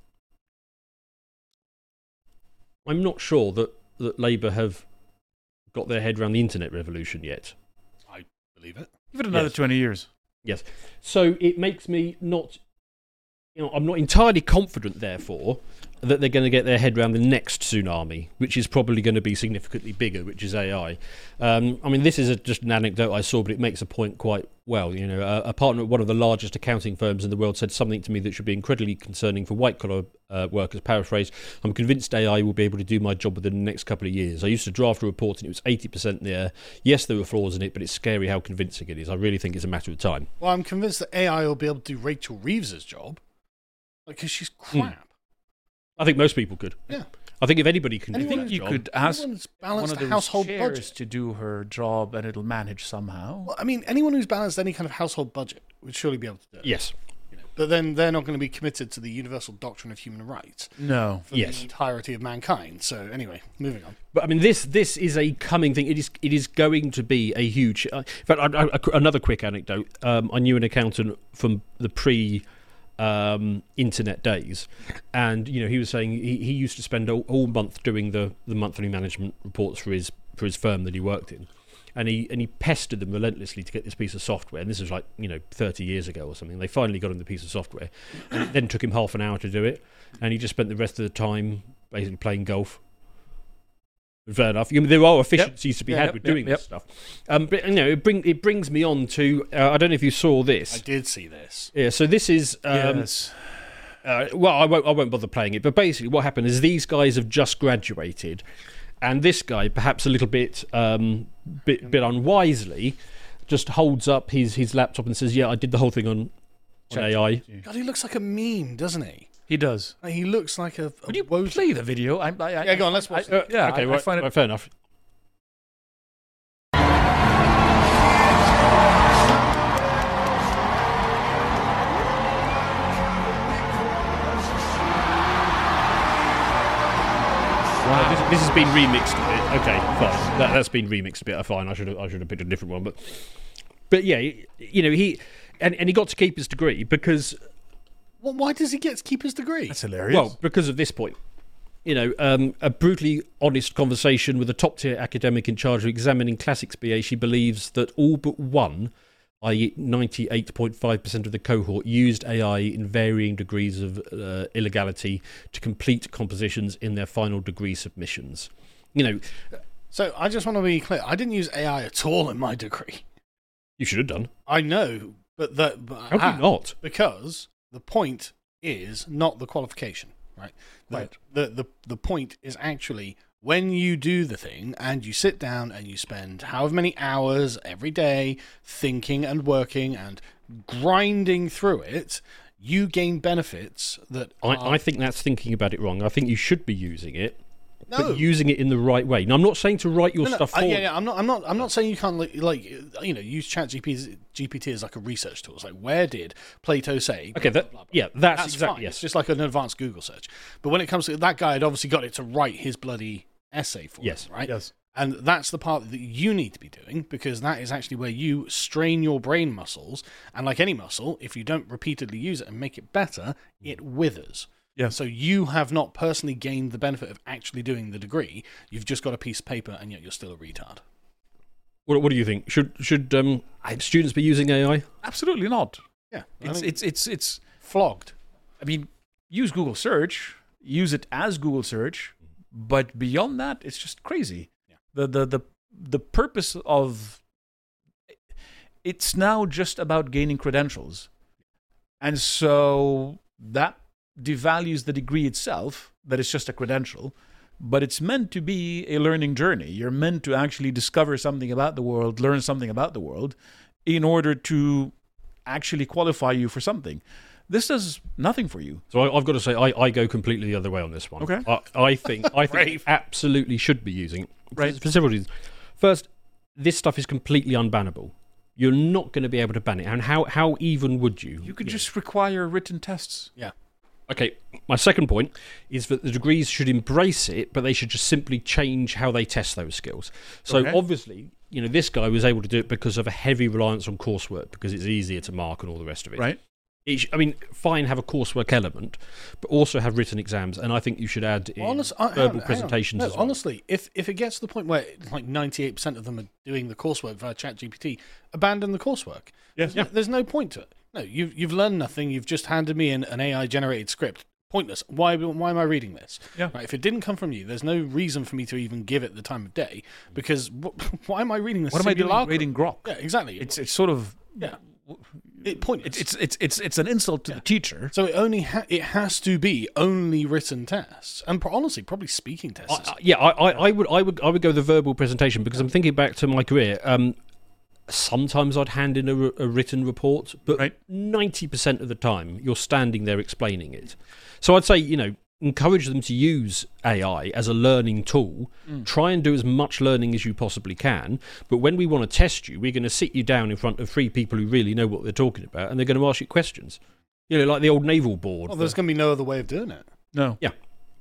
I'm not sure that Labour have got their head around the internet revolution yet. I believe it. Give it another Yes. 20 years. Yes. So it makes me not, I'm not entirely confident, therefore, that they're going to get their head around the next tsunami, which is probably going to be significantly bigger, which is AI. I mean, this is just an anecdote I saw, but it makes a point quite well. A partner at one of the largest accounting firms in the world said something to me that should be incredibly concerning for white-collar workers. Paraphrase, I'm convinced AI will be able to do my job within the next couple of years. I used to draft a report and it was 80% there. Yes, there were flaws in it, but it's scary how convincing it is. I really think it's a matter of time. Well, I'm convinced that AI will be able to do Rachel Reeves's job, because she's crap. I think most people could. Yeah. I think if anybody can I do Anyone that think you job, could ask Anyone's one balanced of the those household chairs budget. to do her job and it'll manage somehow. Well, I mean, anyone who's balanced any kind of household budget would surely be able to do it. yes. But then they're not going to be committed to the universal doctrine of human rights No. for Yes. the entirety of mankind. So anyway, moving on. But I mean, this is a coming thing. It is going to be a huge. In fact, another quick anecdote. I knew an accountant from the internet days, and he was saying he used to spend all month doing the monthly management reports for his firm that he worked in, and he pestered them relentlessly to get this piece of software. And this was like 30 years ago or something. They finally got him the piece of software, and it then took him half an hour to do it, and he just spent the rest of the time basically playing golf. Fair enough. There are efficiencies to be had with doing this stuff. But it brings me on to I don't know if you saw this. I did see this. Yeah, so this is Yes. well, I won't bother playing it. But basically, what happened is these guys have just graduated, and this guy, perhaps a little bit unwisely, just holds up his laptop and says, "Yeah, I did the whole thing on AI." God, he looks like a meme, doesn't he? He does. He looks like a Would you woes- play the video? Yeah, go on, let's watch it. Yeah, Okay, I right, find it. right, fair enough. This has been remixed a bit. Okay, fine. That's been remixed a bit. Fine. I should have picked a different one, but yeah, he got to keep his degree because Well, why does he get to keep his degree? That's hilarious. well, because of this point. A brutally honest conversation with a top-tier academic in charge of examining classics BA. She believes that all but one i.e. 98.5% of the cohort used AI in varying degrees of illegality to complete compositions in their final degree submissions. So I just want to be clear. I didn't use AI at all in my degree. You should have done. I know, but How do you not? Because the point is not the qualification, right? The point is actually when you do the thing and you sit down and you spend however many hours every day thinking and working and grinding through it, you gain benefits that I think that's thinking about it wrong. I think you should be using it, No. but using it in the right way. Now, I'm not saying to write your stuff forward. I'm not saying you can't use ChatGPT as like a research tool. It's like, where did Plato say? Okay, blah, blah, blah. that's That's exactly fine. yes. It's just like an advanced Google search. But when it comes to that guy, had obviously got it to write his bloody essay for Yes. him, right? Yes. And that's the part that you need to be doing, because that is actually where you strain your brain muscles. And like any muscle, if you don't repeatedly use it and make it better, it withers. Yeah. So you have not personally gained the benefit of actually doing the degree. You've just got a piece of paper, and yet you're still a retard. What do you think? Should students be using AI? Absolutely not. Yeah, It's flogged. I mean, use Google search, use it as Google search, but beyond that, it's just crazy. Yeah. The purpose of it's now just about gaining credentials, and so that devalues the degree itself. That it's just a credential, but it's meant to be a learning journey. You're meant to actually discover something about the world, learn something about the world, in order to actually qualify you for something. This does nothing for you. So I've got to say, I go completely the other way on this one. Okay. I think you absolutely should be using it Right. for several reasons. First, this stuff is completely unbannable. You're not going to be able to ban it. And how even would you? You could just require written tests. Yeah. Okay, my second point is that the degrees should embrace it, but they should just simply change how they test those skills. So Okay. obviously, this guy was able to do it because of a heavy reliance on coursework, because it's easier to mark and all the rest of it. Right. Fine, have a coursework element, but also have written exams, and I think you should add in verbal hang on. presentations No, as well. honestly, if it gets to the point where like 98% of them are doing the coursework via ChatGPT, abandon the coursework. Yes. There's no point to it. No, you've learned nothing. You've just handed me an AI generated script. Pointless. Why am I reading this? Yeah. Right, if it didn't come from you, there's no reason for me to even give it the time of day, because why am I reading this? What am I doing simulacrum? reading Grok? Yeah, exactly. It's sort of yeah. Pointless. it's an insult to the teacher. So it has to be only written tests, and honestly, probably speaking tests. I would go the verbal presentation, because I'm thinking back to my career. Sometimes I'd hand in a written report, but Right. 90% of the time you're standing there explaining it. So I'd say, encourage them to use AI as a learning tool. Try and do as much learning as you possibly can. But when we want to test you, we're going to sit you down in front of 3 people who really know what they're talking about, and they're going to ask you questions. Like the old naval board. Well, there's going to be no other way of doing it. No. Yeah.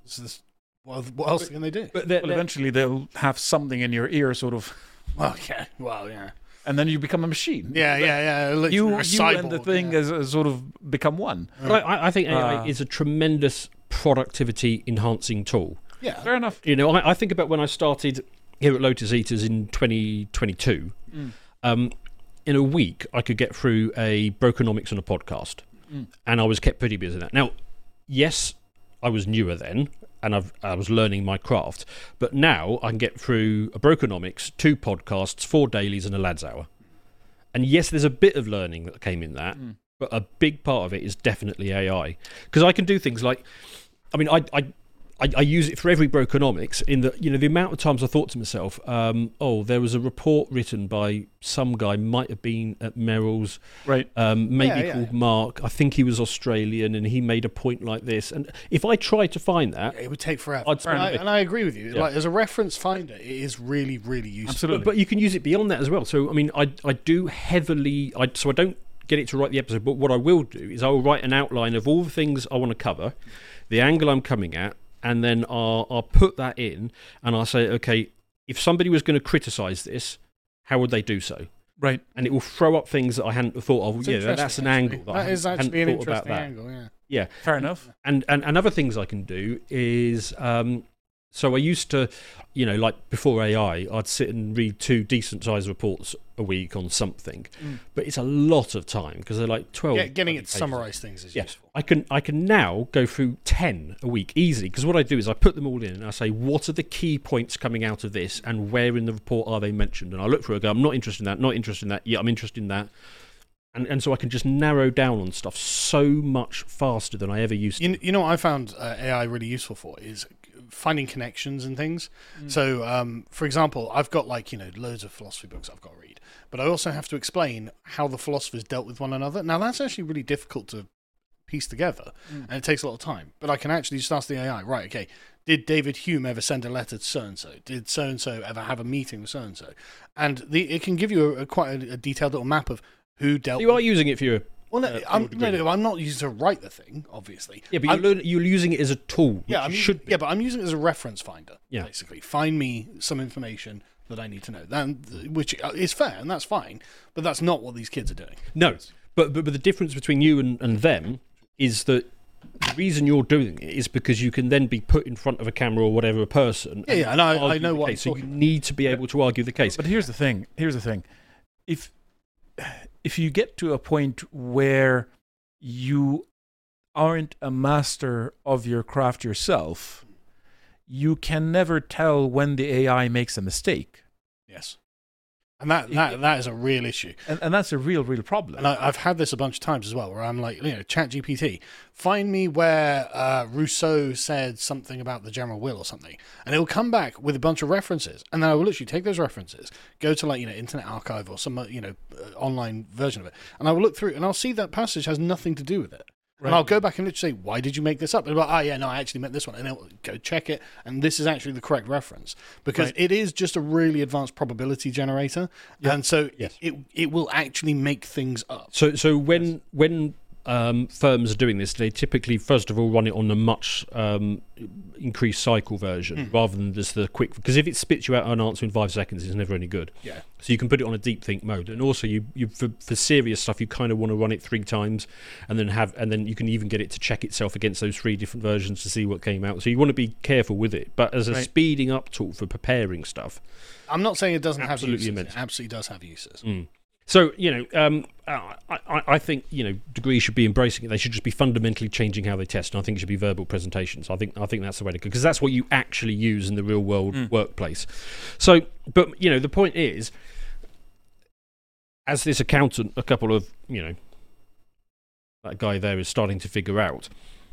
What else can they do? But Well, eventually they'll have something in your ear, sort of, Okay. Well, yeah. and then you become a machine. Yeah. Literally You a and cyborg, the thing yeah. has sort of become one. But I think AI is a tremendous productivity enhancing tool. Yeah. Fair enough. I think about when I started here at Lotus Eaters in 2022. In a week, I could get through a Brokenomics on a podcast, and I was kept pretty busy in that. Now, yes, I was newer then, and I was learning my craft, but now I can get through a Brokenomics, 2 podcasts, 4 dailies, and a Lads Hour. And yes, there's a bit of learning that came in that, but a big part of it is definitely AI, because I can do things like, I use it for every Brokenomics. In the amount of times I thought to myself, there was a report written by some guy, might have been at Merrill's, Right. maybe called Mark. I think he was Australian, and he made a point like this. And if I tried to find that, It would take forever. I'd spend And I agree with you. Yeah. Like, as a reference finder, it is really, really useful. Absolutely. but you can use it beyond that as well. So I do heavily. So I don't get it to write the episode, but what I will do is I will write an outline of all the things I want to cover, the angle I'm coming at. And then I'll put that in, and I'll say, okay, if somebody was going to criticise this, how would they do so? Right. And it will throw up things that I hadn't thought of. It's Yeah, interesting, that's an actually. angle. That is actually an interesting that. angle, yeah. Yeah. Fair enough. And other things I can do is So I used to, like before AI, I'd sit and read 2 decent-sized reports a week on something, but it's a lot of time because they're like 12. Getting it to summarize things is useful. I can now go through 10 a week easily because what I do is I put them all in and I say, what are the key points coming out of this and where in the report are they mentioned? And I look through it and go, I'm not interested in that, not interested in that, yeah, I'm interested in that. And so I can just narrow down on stuff so much faster than I ever used to. You know what I found AI really useful for is finding connections and things. So, for example, I've got loads of philosophy books I've got to read, but I also have to explain how the philosophers dealt with one another. Now, that's actually really difficult to piece together, and it takes a lot of time. But I can actually just ask the AI, right, okay, did David Hume ever send a letter to so-and-so? Did so-and-so ever have a meeting with so-and-so? And it can give you quite a detailed little map of who dealt You are using it for your... Well, no, I'm not using it to write the thing, obviously. Yeah, but you're using it as a tool. Yeah, should be. Yeah, but I'm using it as a reference finder. Yeah. Basically, find me some information that I need to know. Which is fair, and that's fine. But that's not what these kids are doing. No, but the difference between you and them is that the reason you're doing it is because you can then be put in front of a camera or whatever, a person. Yeah, and I know what. So you need to be able to argue the case. But here's the thing. If you get to a point where you aren't a master of your craft yourself, you can never tell when the AI makes a mistake. Yes. And that is a real issue. And that's a real problem. And I've had this a bunch of times as well, where I'm like, ChatGPT, find me where Rousseau said something about the general will or something. And it will come back with a bunch of references. And then I will literally take those references, go to Internet Archive or some, online version of it. And I will look through and I'll see that passage has nothing to do with it. Right. And I'll go back and literally say, why did you make this up? And I actually meant this one. And I'll go check it. And this is actually the correct reference. Because it is just a really advanced probability generator. Yep. And so it will actually make things up. So when firms are doing this, they typically, first of all, run it on a much increased cycle version rather than just the quick. Because if it spits you out an answer in 5 seconds, it's never any good. Yeah. So you can put it on a deep think mode, and also you for serious stuff, you kind of want to run it 3 times, and then you can even get it to check itself against those 3 different versions to see what came out. So you want to be careful with it. But as a speeding up tool for preparing stuff, I'm not saying it doesn't have uses. Immense. It absolutely does have uses. So, I think, degrees should be embracing it. They should just be fundamentally changing how they test. And I think it should be verbal presentations. I think that's the way to go, because that's what you actually use in the real world workplace. So, but, the point is, as this accountant, a couple of, that guy there is starting to figure out,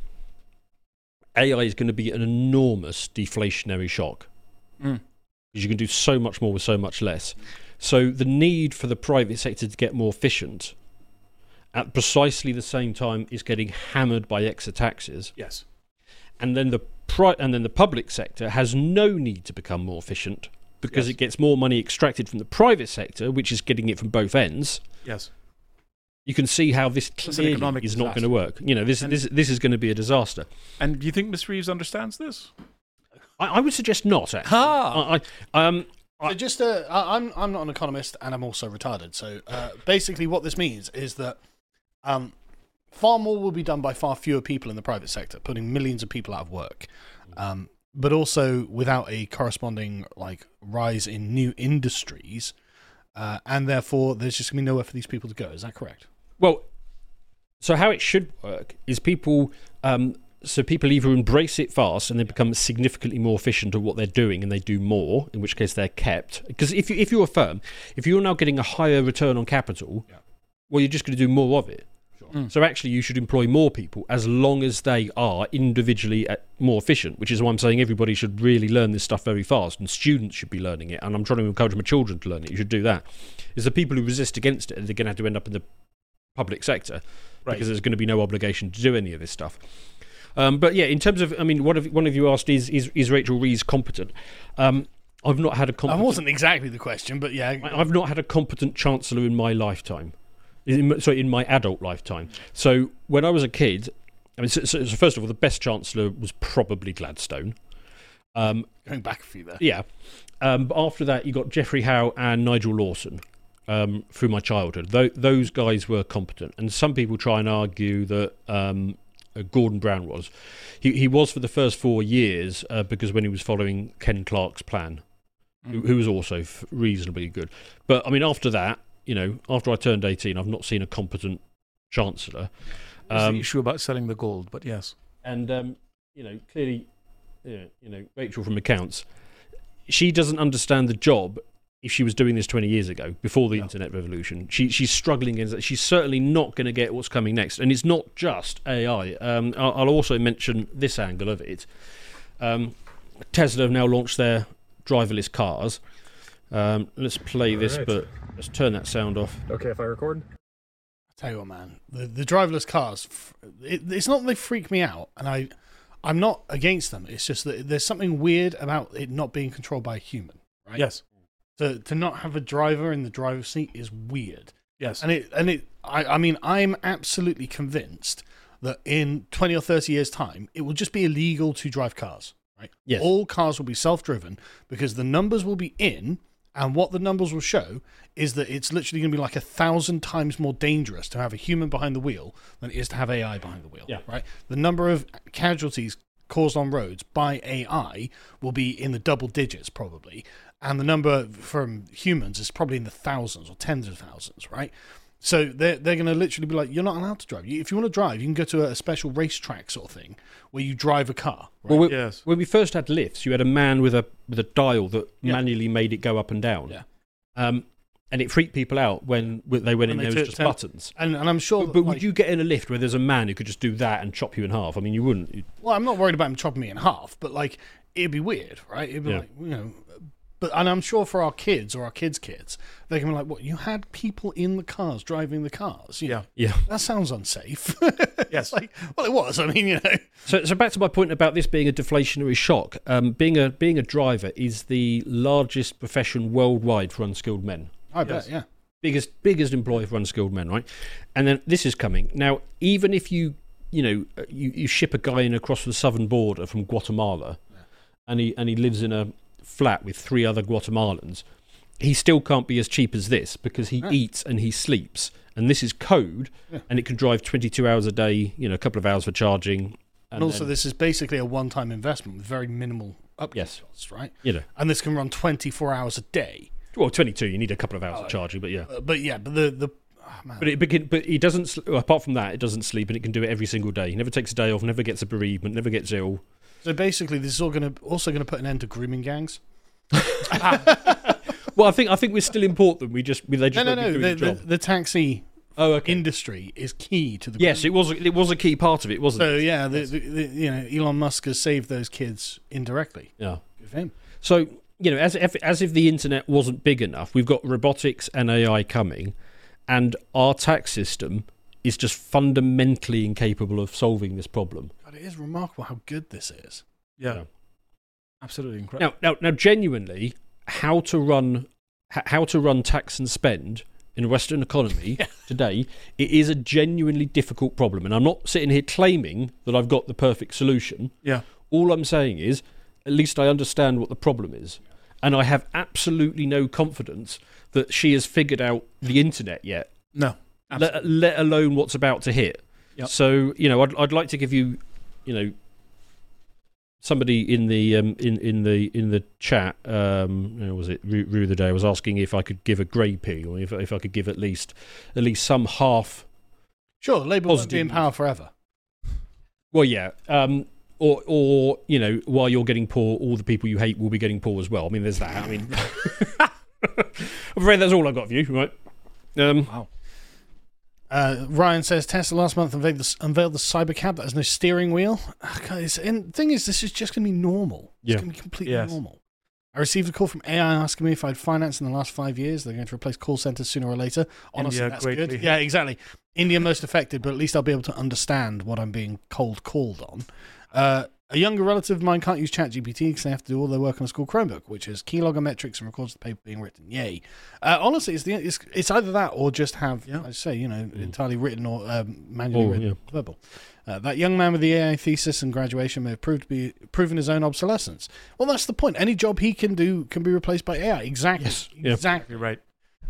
AI is going to be an enormous deflationary shock. Because you can do so much more with so much less. So the need for the private sector to get more efficient at precisely the same time is getting hammered by extra taxes. Yes. And then the public sector has no need to become more efficient because it gets more money extracted from the private sector, which is getting it from both ends. Yes. You can see how this clearly is not going to work. This is going to be a disaster. And do you think Ms. Reeves understands this? I would suggest not, actually. So just, I'm not an economist, and I'm also retarded. So basically, what this means is that far more will be done by far fewer people in the private sector, putting millions of people out of work, but also without a corresponding rise in new industries, and therefore there's just going to be nowhere for these people to go. Is that correct? Well, so how it should work is people either embrace it fast and they become significantly more efficient at what they're doing and they do more, in which case they're kept. Because if you're a firm, if you're now getting a higher return on capital, well, you're just going to do more of it. Sure. So actually you should employ more people as long as they are individually more efficient, which is why I'm saying everybody should really learn this stuff very fast, and students should be learning it, and I'm trying to encourage my children to learn it. You should do that. It's the people who resist against it, they're going to have to end up in the public sector because there's going to be no obligation to do any of this stuff. But yeah, in terms of, one of you asked, is Rachel Reeves competent? I've not had a competent... That wasn't exactly the question, but yeah. I've not had a competent chancellor in my lifetime. In my adult lifetime. So when I was a kid, so first of all, the best chancellor was probably Gladstone. Going back a few there. Yeah. But after that, you got Geoffrey Howe and Nigel Lawson through my childhood. Those guys were competent. And some people try and argue that Gordon Brown was. He was for the first 4 years because when he was following Ken Clark's plan, who was also reasonably good. But, I mean, after that, after I turned 18, I've not seen a competent chancellor. There's the issue about selling the gold, but yes. And, clearly, Rachel from accounts, she doesn't understand the job if she was doing this 20 years ago, before the internet revolution. She's struggling against that. She's certainly not going to get what's coming next. And it's not just AI. I'll also mention this angle of it. Tesla have now launched their driverless cars. Let's play this, but let's turn that sound off. Okay, if I record? I tell you what, man, the driverless cars, it's not that they freak me out, and I'm not against them. It's just that there's something weird about it not being controlled by a human, right? Yes. To not have a driver in the driver's seat is weird. Yes. I mean, I'm absolutely convinced that in 20 or 30 years' time, it will just be illegal to drive cars, right? Yes. All cars will be self-driven because the numbers will be in, and what the numbers will show is that it's literally going to be like 1,000 times more dangerous to have a human behind the wheel than it is to have AI behind the wheel, right? The number of casualties caused on roads by AI will be in the double digits probably, and the number from humans is probably in the thousands or tens of thousands, right? So they're going to literally be like, you're not allowed to drive. If you want to drive, you can go to a special racetrack sort of thing where you drive a car. Right? Well, yes. When we first had lifts, you had a man with a dial that manually made it go up and down. Yeah. And it freaked people out when they went in there was just buttons. And I'm sure... But would you get in a lift where there's a man who could just do that and chop you in half? I mean, you wouldn't. Well, I'm not worried about him chopping me in half, but it'd be weird, right? It'd be and I'm sure for our kids or our kids' kids, they can be like, what, you had people in the cars driving the cars? Yeah. That sounds unsafe. Yes. Well, it was. I mean, So back to my point about this being a deflationary shock. Being a driver is the largest profession worldwide for unskilled men. I bet, yeah. Biggest employer for unskilled men, right? And then this is coming. Now, even if you ship a guy in across the southern border from Guatemala and he lives in a flat with 3 other Guatemalans, he still can't be as cheap as this because he eats and he sleeps. And this is code, and it can drive 22 hours a day, a couple of hours for charging. And also, this is basically a one-time investment with very minimal upkeep costs, right? And this can run 24 hours a day. Well, 22, you need a couple of hours of charging, but yeah. But But he doesn't. Apart from that, it doesn't sleep, and it can do it every single day. He never takes a day off, never gets a bereavement, never gets ill. So basically, this is also going to put an end to grooming gangs. Well, I think we still import them. They just won't be doing the job. The taxi industry is key to the. Yes, it was a key part of it, wasn't it? So yeah, Elon Musk has saved those kids indirectly. Yeah, good for him. So as if the internet wasn't big enough, we've got robotics and AI coming, and our tax system is just fundamentally incapable of solving this problem. God, it is remarkable how good this is. Yeah. Absolutely incredible. Now, genuinely, how to run tax and spend in a Western economy today, it is a genuinely difficult problem. And I'm not sitting here claiming that I've got the perfect solution. Yeah. All I'm saying is, at least I understand what the problem is. And I have absolutely no confidence that she has figured out the internet yet. No. Let alone what's about to hit. Yep. So, I'd like to give you, somebody in the chat, was it Rue the Day, was asking if I could give a grey pig, or if I could give at least some half. Sure, Labour won't be in power forever. Well, yeah. Or while you're getting poor, all the people you hate will be getting poor as well. I mean, there's that. I mean, I'm afraid that's all I've got for you, right? Wow. Ryan says Tesla last month unveiled the Cybercab that has no steering wheel. And the thing is, this is just going to be normal. It's going to be completely normal. I received a call from AI asking me if I'd financed in the last 5 years. They're going to replace call centers sooner or later. Honestly, India, that's greatly. good. Yeah, exactly. India most affected, but at least I'll be able to understand what I'm being cold called on. A younger relative of mine can't use ChatGPT because they have to do all their work on a school Chromebook, which is keylogger metrics and records the paper being written. Yay! Honestly, it's either that or just have, I say, entirely written or manually written verbal. That young man with the AI thesis and graduation may have proven his own obsolescence. Well, that's the point. Any job he can do can be replaced by AI. Exactly. Yes. Exactly right.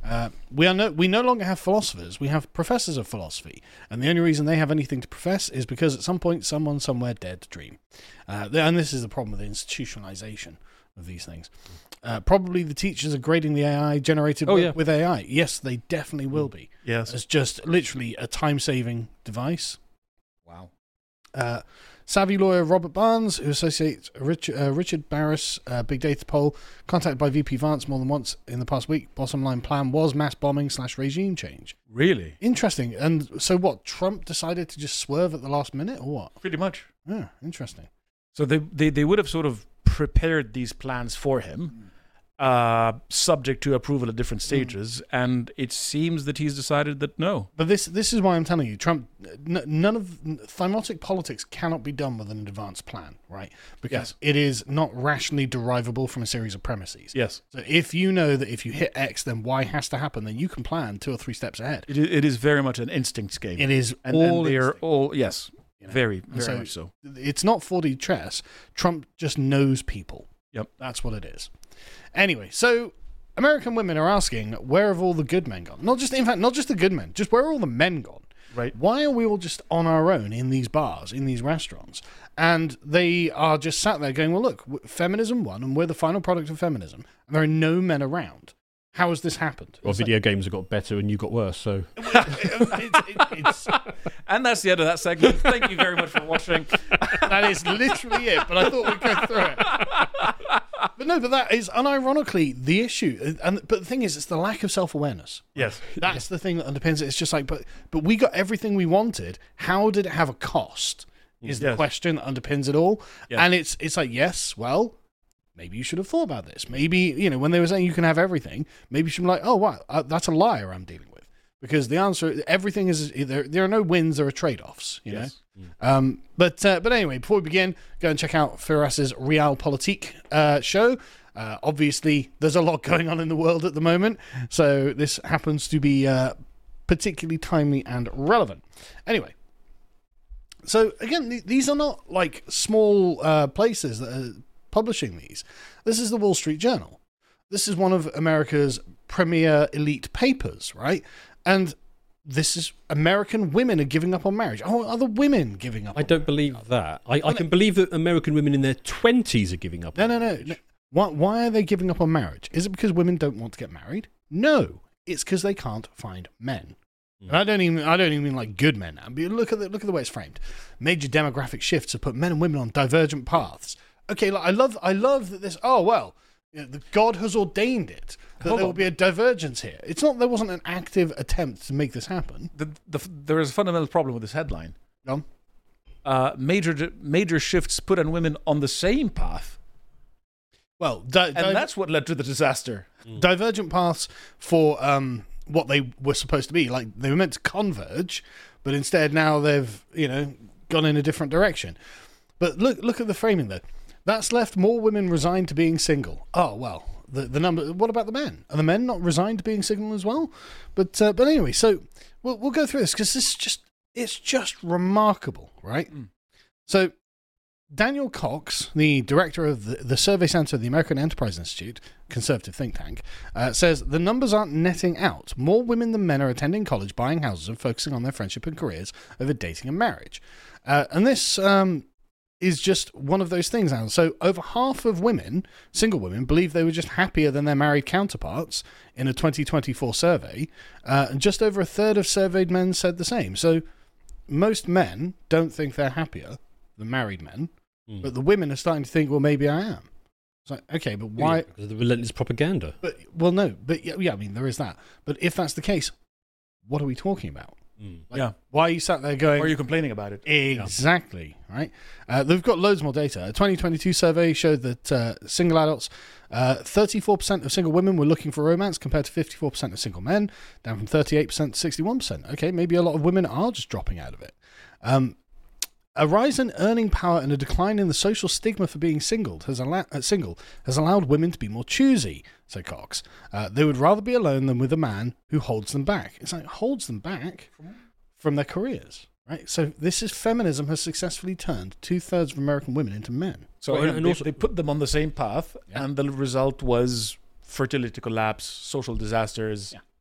We no longer have philosophers. We have professors of philosophy, and the only reason they have anything to profess is because at some point someone somewhere dared to dream. And this is the problem with the institutionalization of these things. Probably the teachers are grading the AI generated with AI. Yes, they definitely will be. Yes, it's just literally a time-saving device. Wow. Savvy lawyer Robert Barnes, who associates Richard Barris big data poll, contacted by VP Vance more than once in the past week. Bottom line plan was mass bombing / regime change. Really? Interesting. And so what? Trump decided to just swerve at the last minute, or what? Pretty much. Yeah, interesting. So they would have sort of prepared these plans for him, subject to approval at different stages, and it seems that he's decided that no. But this is why I'm telling you, Trump, none of thymotic politics cannot be done with an advanced plan, right? Because it is not rationally derivable from a series of premises. Yes. So if you know that if you hit X, then Y has to happen, then you can plan 2 or 3 steps ahead. It is very much an instinct game. It is and they are all, yes, you know, very much so. It's not 4D chess. Trump just knows people. Yep. That's what it is. Anyway, so American women are asking, where have all the good men gone? Not just the good men, just where are all the men gone? Right. Why are we all just on our own in these bars, in these restaurants? And they are just sat there going, well, look, feminism won, and we're the final product of feminism, and there are no men around. How has this happened? Well, video games have got better and you got worse, so... it's and that's the end of that segment. Thank you very much for watching. That is literally it, but I thought we'd go through it. But that is unironically the issue. But the thing is, it's the lack of self-awareness. Yes. That's the thing that underpins it. It's just like, but we got everything we wanted. How did it have a cost? Is the question that underpins it all. Yes. And it's like, yes, well, maybe you should have thought about this. Maybe, when they were saying you can have everything, maybe you should be like, oh, wow, that's a liar I'm dealing with. Because the answer, everything is, there are no wins, there are trade-offs, you know? But anyway, before we begin, go and check out Firas's Realpolitik show. Obviously, there's a lot going on in the world at the moment, so this happens to be particularly timely and relevant. Anyway, so again, these are not like small places that are publishing these. This is the Wall Street Journal. This is one of America's premier elite papers, right? And this is American women are giving up on marriage. Oh, are the women giving up? I don't believe that. I can believe that American women in their 20s are giving up on marriage. No. Why are they giving up on marriage? Is it because women don't want to get married? No, it's because they can't find men. And I don't even mean like good men now. But look at the way it's framed. Major demographic shifts have put men and women on divergent paths. Okay, like, I love that this. Oh well, God has ordained it that there will be a divergence here. It's not. There wasn't an active attempt to make this happen. There is a fundamental problem with this headline. No. Major shifts put on women on the same path. Well, and that's what led to the disaster. Divergent paths for what they were supposed to be. Like they were meant to converge, but instead now they've gone in a different direction. But look at the framing though. That's left more women resigned to being single. Oh well, the number. What about the men? Are the men not resigned to being single as well? But anyway, so we'll go through this because it's just remarkable, right? So Daniel Cox, the director of the Survey Center of the American Enterprise Institute, conservative think tank, says the numbers aren't netting out. More women than men are attending college, buying houses, and focusing on their friendship and careers over dating and marriage. And this is just one of those things now. So over half of women, single women, believe they were just happier than their married counterparts in a 2024 survey. And just over a third of surveyed men said the same. So most men don't think they're happier than married men, but the women are starting to think, well, maybe I am. It's like, okay, but why? Yeah, because of the relentless propaganda. But I mean, there is that. But if that's the case, what are we talking about? Why are you sat there going... Why are you complaining about it? Exactly, right? They've got loads more data. A 2022 survey showed that single adults, 34% of single women were looking for romance compared to 54% of single men, down from 38% to 61%. Okay, maybe a lot of women are just dropping out of it. A rise in earning power and a decline in the social stigma for being single has allowed women to be more choosy, said Cox. They would rather be alone than with a man who holds them back. It's like, holds them back from their careers, right? So this is feminism has successfully turned 2/3 of American women into men. So they put them on the same path, and the result was fertility collapse, social disasters,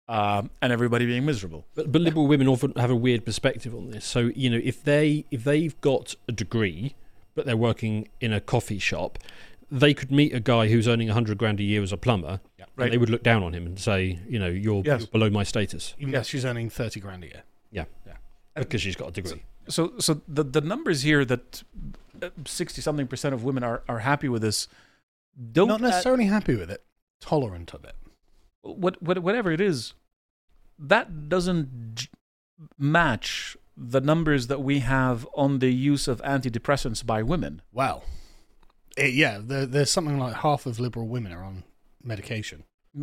and everybody being miserable. But liberal women often have a weird perspective on this. So, if they've got a degree, but they're working in a coffee shop, they could meet a guy who's earning 100 grand a year as a plumber, Right. and they would look down on him and say, you're below my status. Even though she's earning 30 grand a year. Yeah. Because she's got a degree. So the numbers here that 60-something% of women are happy with this don't Not necessarily happy with it, tolerant of it. whatever it is, that doesn't match the numbers that we have on the use of antidepressants by women. Well, there's something like half of liberal women are on medication.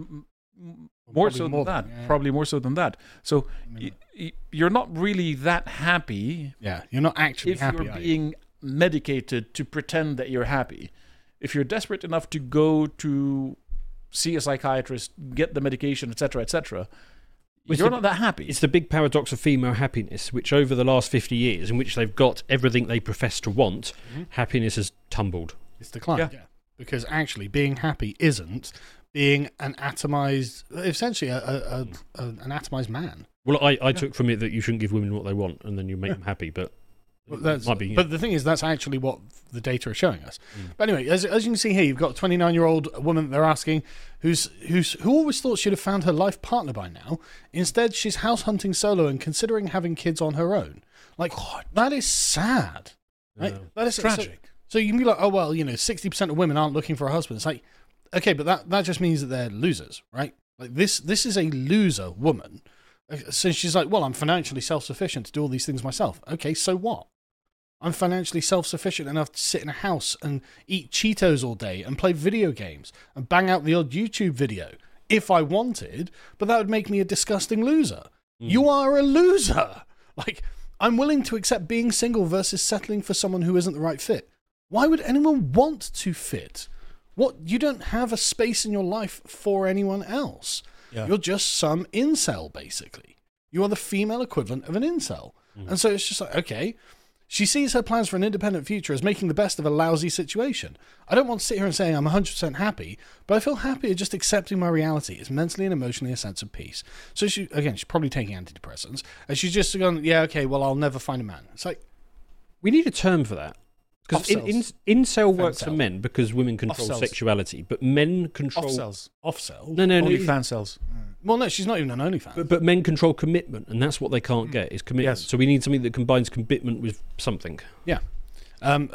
More Probably so more than that. than- yeah. Probably more so than that. So you're not really that happy Yeah, you're not actually if happy, you're are you? being medicated to pretend that you're happy. If you're desperate enough to go to see a psychiatrist, get the medication, etc., you're not that happy. It's the big paradox of female happiness, which over the last 50 years, in which they've got everything they profess to want, happiness has tumbled. It's declined, yeah. Because actually being happy isn't being an atomized, essentially an atomized man. Well, I took from it that you shouldn't give women what they want, and then you make them happy, but might be. But the thing is, that's actually what the data are showing us. But anyway, as you can see here, you've got a 29-year-old woman that they're asking who always thought she'd have found her life partner by now. Instead, she's house hunting solo and considering having kids on her own. Like, that is sad. Right? Yeah. That is tragic. So you can be like, oh, well, 60% of women aren't looking for a husband. It's like, okay, but that just means that they're losers, right? Like this is a loser woman. So she's like, well, I'm financially self-sufficient to do all these things myself. Okay, so what? I'm financially self-sufficient enough to sit in a house and eat Cheetos all day and play video games and bang out the odd YouTube video if I wanted, but that would make me a disgusting loser. You are a loser. Like, I'm willing to accept being single versus settling for someone who isn't the right fit. Why would anyone want to fit? What? You don't have a space in your life for anyone else. Yeah. You're just some incel, basically. You are the female equivalent of an incel. And so it's just like, okay, she sees her plans for an independent future as making the best of a lousy situation. I don't want to sit here and say I'm 100% happy, but I feel happier just accepting my reality. It's mentally and emotionally a sense of peace. So she's probably taking antidepressants, and she's just going, yeah, okay, well, I'll never find a man. It's like, We need a term for that. Because incel works for Femcel. men because women control Off-cells. sexuality, but men control... Off-cells. off-cell. No. Only fan cells. Well, no, she's not even an OnlyFans. But men control commitment, and that's what they can't get, is commitment. Yes. So we need something that combines commitment with something. Yeah, and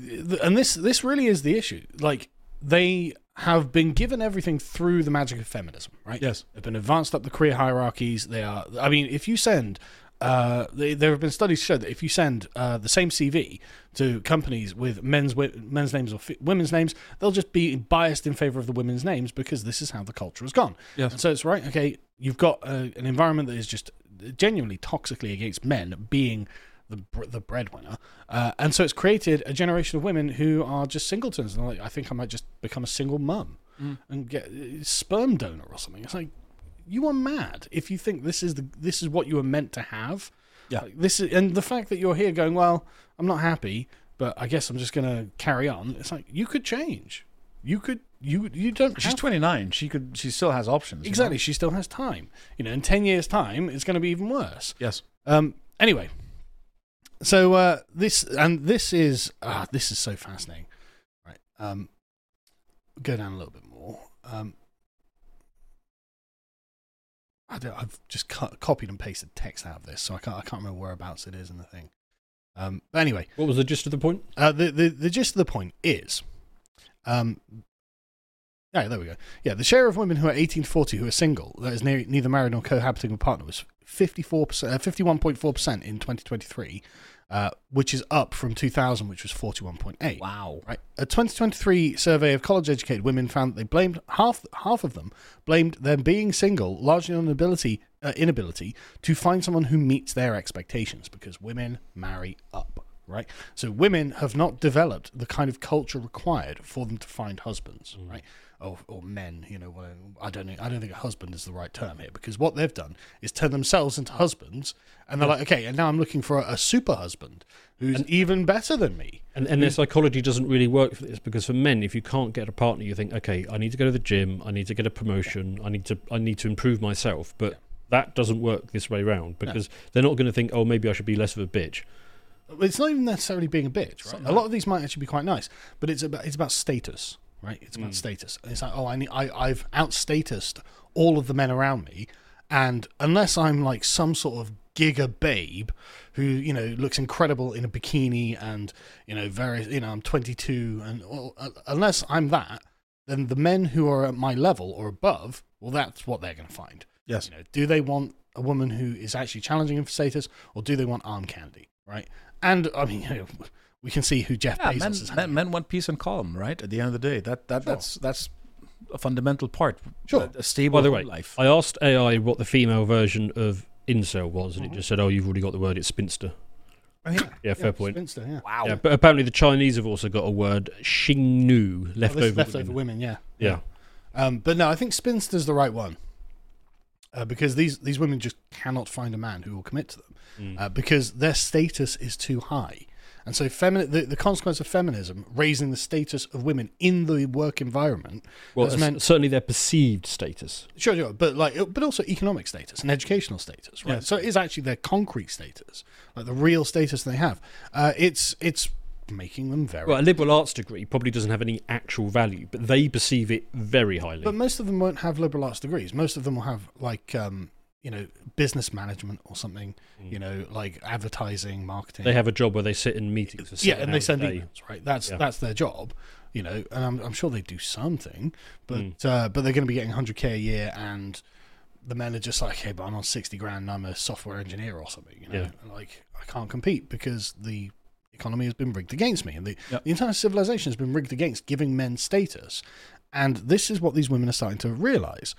this really is the issue. Like, they have been given everything through the magic of feminism, right? Yes. They've been advanced up the career hierarchies. They are. I mean, if you send, there have been studies to show that if you send the same CV to companies with men's names or women's names, they'll just be biased in favor of the women's names because this is how the culture has gone. Yes. And so it's right. Okay, you've got an environment that is just genuinely toxically against men being the breadwinner, and so it's created a generation of women who are just singletons. And they're like, I think I might just become a single mum and get a sperm donor or something. It's like, you are mad if you think this is what you are meant to have. Yeah. Like, and the fact that you're here going, well, I'm not happy, but I guess I'm just going to carry on. It's like, you could change. You don't. She's 29. She still has options. you know? Exactly. She still has time. In 10 years' time, it's going to be even worse. Yes. Anyway, so this is so fascinating, right? Go down a little bit more. I've just copied and pasted text out of this, so I can't remember whereabouts it is in the thing. But anyway, What was the gist of the point? the gist of the point is, yeah, there we go. Yeah, the share of women who are 18 to 40 who are single, that is neither married nor cohabiting with a partner, was 51.4% in 2023, which is up from 2000, which was 41.8. Wow. Right. A 2023 survey of college-educated women found that they blamed half of them blamed them being single largely on inability to find someone who meets their expectations, because women marry up. right? So women have not developed the kind of culture required for them to find husbands, right? Or men, I don't know. I don't think a husband is the right term here, because what they've done is turn themselves into husbands, and they're like, okay, and now I'm looking for a super husband who's even better than me. And their psychology doesn't really work for this, because for men, if you can't get a partner, you think, okay, I need to go to the gym, I need to get a promotion, I need to improve myself, but that doesn't work this way around, because they're not going to think, oh, maybe I should be less of a bitch. It's not even necessarily being a bitch, right? A lot of these might actually be quite nice, but it's about status. Right, it's about status. And it's like, I've outstatused all of the men around me, and unless I'm like some sort of giga babe who looks incredible in a bikini and I'm 22, and unless I'm that, then the men who are at my level or above, well, that's what they're going to find. Yes. Do they want a woman who is actually challenging them for status, or do they want arm candy? Right, and I mean, we can see who Jeff Bezos is. Men want peace and calm, right? At the end of the day, that's a fundamental part. Sure. A stable By the way, life. I asked AI what the female version of incel was, and it just said, "Oh, you've already got the word. It's spinster." Yeah, fair point. Spinster, yeah. Wow. Yeah, but apparently the Chinese have also got a word, xingnu, leftover women. Yeah. Yeah. But no, I think spinster's the right one. Because these women just cannot find a man who will commit to them, because their status is too high. And so the consequence of feminism, raising the status of women in the work environment, well, has meant certainly their perceived status. Sure, but also economic status and educational status, right? Yeah. So it is actually their concrete status, like the real status they have. It's making them very... Well, a liberal arts degree probably doesn't have any actual value, but they perceive it very highly. But most of them won't have liberal arts degrees. Most of them will have like business management or something, like advertising, marketing. They have a job where they sit in meetings. And they send emails, right? That's their job, and I'm sure they do something, but they're going to be getting 100K a year, and the men are just like, hey, but I'm on 60 grand and I'm a software engineer or something, like I can't compete because the economy has been rigged against me, and the entire civilization has been rigged against giving men status, and this is what these women are starting to realize.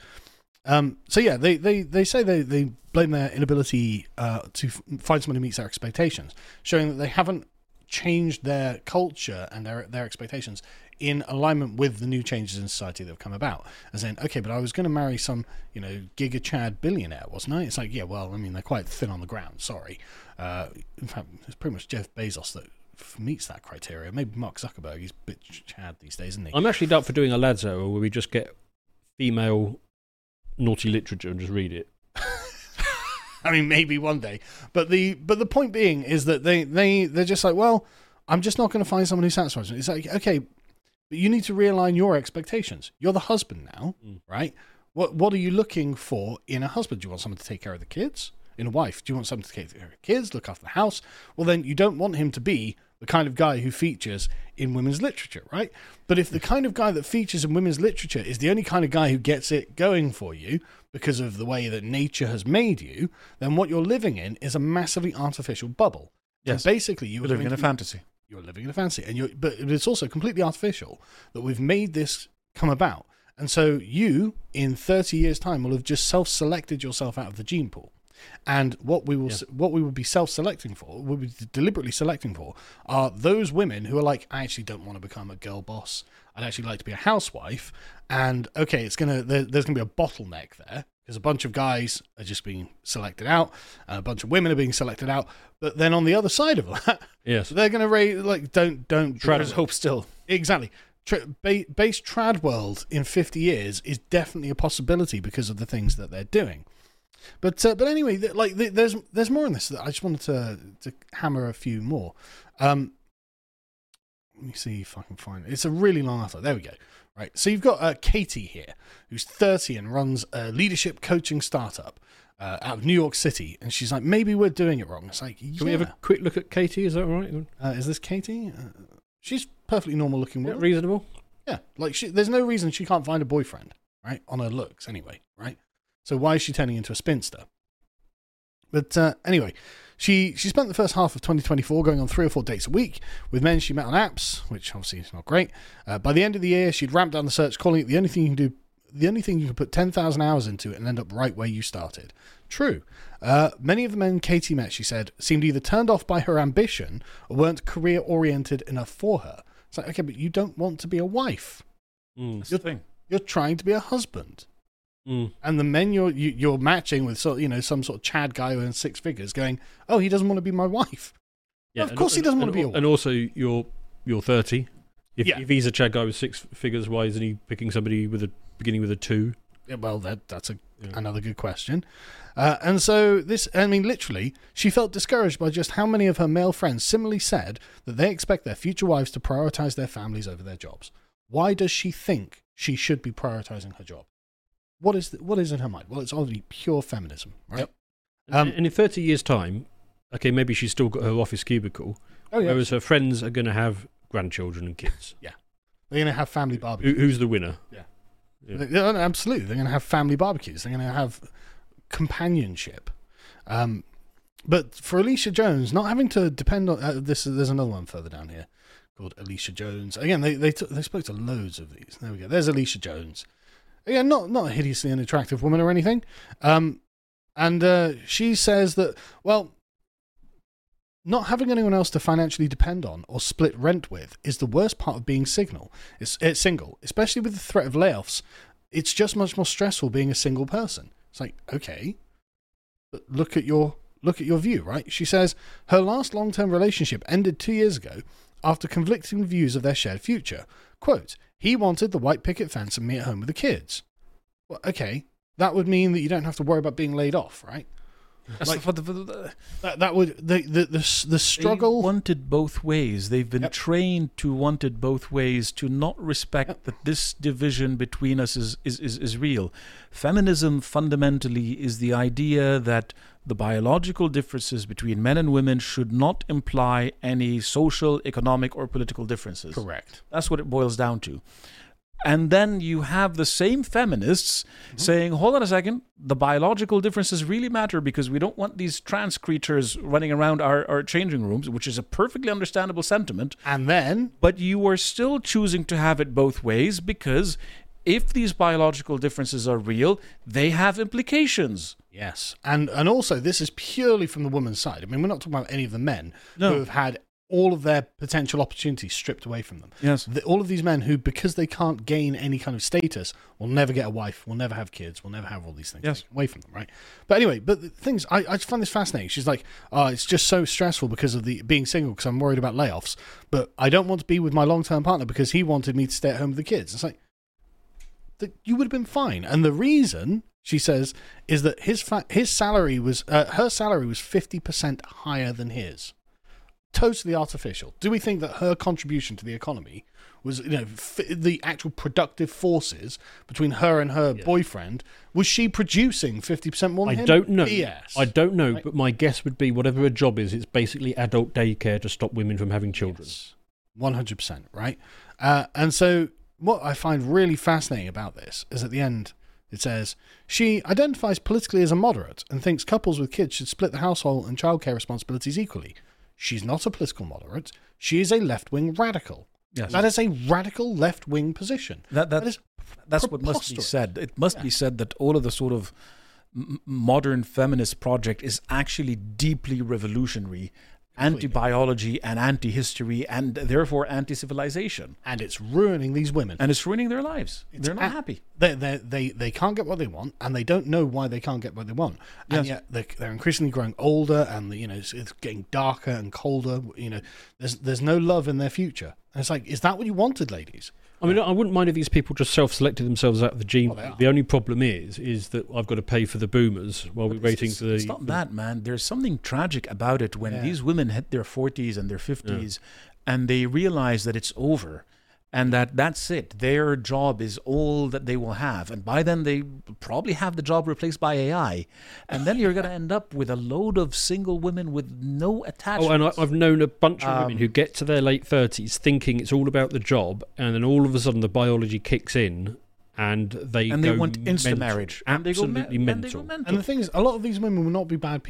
So yeah, they say they blame their inability to find someone who meets their expectations, showing that they haven't changed their culture and their expectations in alignment with the new changes in society that have come about. As in, okay, but I was going to marry some, Giga Chad billionaire, wasn't I? It's like, yeah, well, I mean, they're quite thin on the ground, sorry. In fact, it's pretty much Jeff Bezos that meets that criteria. Maybe Mark Zuckerberg, he's a bit Chad these days, isn't he? I'm actually up for doing a Lads Hour where we just get female naughty literature and just read it. I mean, maybe one day. But the point being is that they're just like, well, I'm just not going to find someone who satisfies me. It's like, okay, but you need to realign your expectations. You're the husband now, right? What are you looking for in a husband? Do you want someone to take care of the kids? In a wife, do you want someone to take care of the kids, look after the house? Well, then you don't want him to be the kind of guy who features in women's literature, right? But if the kind of guy that features in women's literature is the only kind of guy who gets it going for you because of the way that nature has made you, then what you're living in is a massively artificial bubble. Yes. And basically, you're living in a fantasy. You're living in a fantasy, but it's also completely artificial that we've made this come about. And so you, in 30 years' time, will have just self-selected yourself out of the gene pool. And what we will be self-selecting for, we'll be deliberately selecting for, are those women who are like, I actually don't want to become a girl boss. I'd actually like to be a housewife. And okay, there's gonna be a bottleneck there because a bunch of guys are just being selected out, and a bunch of women are being selected out. But then on the other side of that, yes, they're gonna raise like don't There's hope still. Exactly. Base trad world in 50 years is definitely a possibility because of the things that they're doing. But anyway, there's more in this. I just wanted to hammer a few more. Let me see if I can find it. It's a really long article. There we go. Right. So you've got Katie here, who's 30 and runs a leadership coaching startup out of New York City. And she's like, maybe we're doing it wrong. It's like, Can we have a quick look at Katie? Is that all right? Is this Katie? She's perfectly normal looking woman. Reasonable? Yeah. Like there's no reason she can't find a boyfriend, right? On her looks anyway, right? So why is she turning into a spinster? But anyway, she spent the first half of 2024 going on 3 or 4 dates a week with men she met on apps, which obviously is not great. By the end of the year, she'd ramped down the search, calling it the only thing you can do the only thing you can put 10,000 hours into it and end up right where you started. True. Many of the men Katie met, she said, seemed either turned off by her ambition or weren't career-oriented enough for her. It's like, okay, but you don't want to be a wife. That's the thing. You're trying to be a husband. And the men you're matching with, some sort of Chad guy who earns 6 figures going, oh, he doesn't want to be my wife. Yeah, of course he doesn't want to be a wife. And also, you're 30. If he's a Chad guy with 6 figures, why isn't he picking somebody beginning with a 2? Yeah, well, that's another good question. And so literally, she felt discouraged by just how many of her male friends similarly said that they expect their future wives to prioritize their families over their jobs. Why does she think she should be prioritizing her job? What is in her mind? Well, it's obviously pure feminism, right? Yep. And in 30 years' time, okay, maybe she's still got her office cubicle, whereas her friends are going to have grandchildren and kids. Yeah. They're going to have family barbecues. Who's the winner? Yeah. Absolutely. They're going to have family barbecues. They're going to have companionship. But for Alicia Jones, not having to depend on this, there's another one further down here called Alicia Jones. Again, they spoke to loads of these. There we go. There's Alicia Jones. Again, not a hideously unattractive woman or anything. And she says that, well, not having anyone else to financially depend on or split rent with is the worst part of being single. It's single, especially with the threat of layoffs. It's just much more stressful being a single person. It's like, okay, but look at your view, right? She says her last long-term relationship ended 2 years ago after conflicting views of their shared future. Quote, he wanted the white picket fence and me at home with the kids. Well, okay, that would mean that you don't have to worry about being laid off, right? Like, that would the struggle. They want it both ways. They've been trained to want it both ways, to not respect that this division between us is real. Feminism fundamentally is the idea that the biological differences between men and women should not imply any social, economic, or political differences. Correct. That's what it boils down to. And then you have the same feminists saying, hold on a second, the biological differences really matter because we don't want these trans creatures running around our changing rooms, which is a perfectly understandable sentiment. And then? But you are still choosing to have it both ways because if these biological differences are real, they have implications. Yes. And also, this is purely from the woman's side. I mean, we're not talking about any of the men who have had all of their potential opportunities stripped away from them. Yes. All of these men who, because they can't gain any kind of status, will never get a wife, will never have kids, will never have all these things taken away from them, right? But anyway, but the things, I just find this fascinating. She's like, oh, it's just so stressful because of the being single, because I'm worried about layoffs, but I don't want to be with my long-term partner because he wanted me to stay at home with the kids. It's like, you would have been fine. And the reason, she says, is that his salary was, her salary was 50% higher than his. Totally artificial. Do we think that her contribution to the economy was, the actual productive forces between her and her boyfriend, was she producing 50% more than him? I don't know. Yes. I don't know, right? But my guess would be whatever her job is, it's basically adult daycare to stop women from having children. Yes. 100%, right? And so what I find really fascinating about this is at the end, it says, she identifies politically as a moderate and thinks couples with kids should split the household and childcare responsibilities equally. She's not a political moderate. She is a left-wing radical. Yes. That is a radical left-wing position. That's what must be said. It must be said that all of the sort of modern feminist project is actually deeply revolutionary, anti-biology and anti-history, and therefore anti-civilization. And it's ruining these women. And it's ruining their lives. They're not happy. They can't get what they want, and they don't know why they can't get what they want. And yet they're increasingly growing older, and it's getting darker and colder. There's no love in their future. And it's like, is that what you wanted, ladies? I mean, I wouldn't mind if these people just self-selected themselves out of the gene. The only problem is that I've got to pay for the boomers while we're waiting for the... It's not that, man. There's something tragic about it when these women hit their 40s and their 50s and they realize that it's over and that's it. Their job is all that they will have. And by then, they probably have the job replaced by AI. And then you're going to end up with a load of single women with no attachments. Oh, and I've known a bunch of women who get to their late 30s thinking it's all about the job, and then all of a sudden the biology kicks in, and they want instant marriage. Absolutely mental. And the thing is, a lot of these women will not be bad people.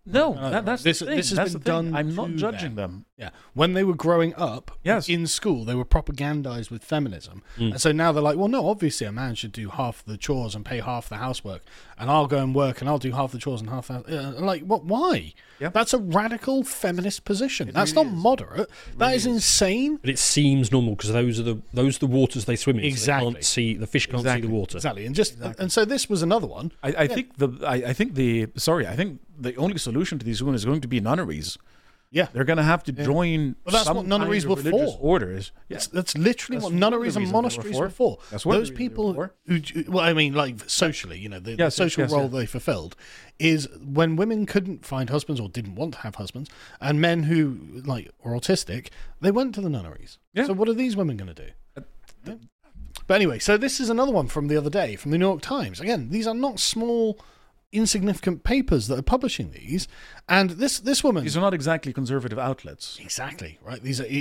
No, that's this the thing. has That's been the thing. done. I'm not to judging them. Yeah, when they were growing up Yes. in school, they were propagandized with feminism, and so now they're like, well, no, obviously a man should do half the chores and pay half the housework, and I'll go and work and I'll do half the chores and half the like what? Why? Yeah. That's a radical feminist position. That's not moderate. That is insane. But it seems normal because those are the waters they swim in. Exactly. So they can't see the fish can't see the water. Exactly, and so this was another one. I think the only solution to these women is going to be nunneries. Yeah, They're going to have to join. Well, that's some what nunneries kind of were religious for. Orders. Yeah. That's literally That's what one nunneries of the and reasons monasteries they were were for. That's one of Those the reasons people they were who, well, I mean, like socially, you know, the social yes, role yeah. they fulfilled is when women couldn't find husbands or didn't want to have husbands, and men who like were autistic, they went to the nunneries. Yeah. So what are these women going to do? Yeah. But anyway, so this is another one from the other day from the New York Times. Again, these are not small, insignificant papers that are publishing these, and this woman. These are not exactly conservative outlets. Exactly right. These are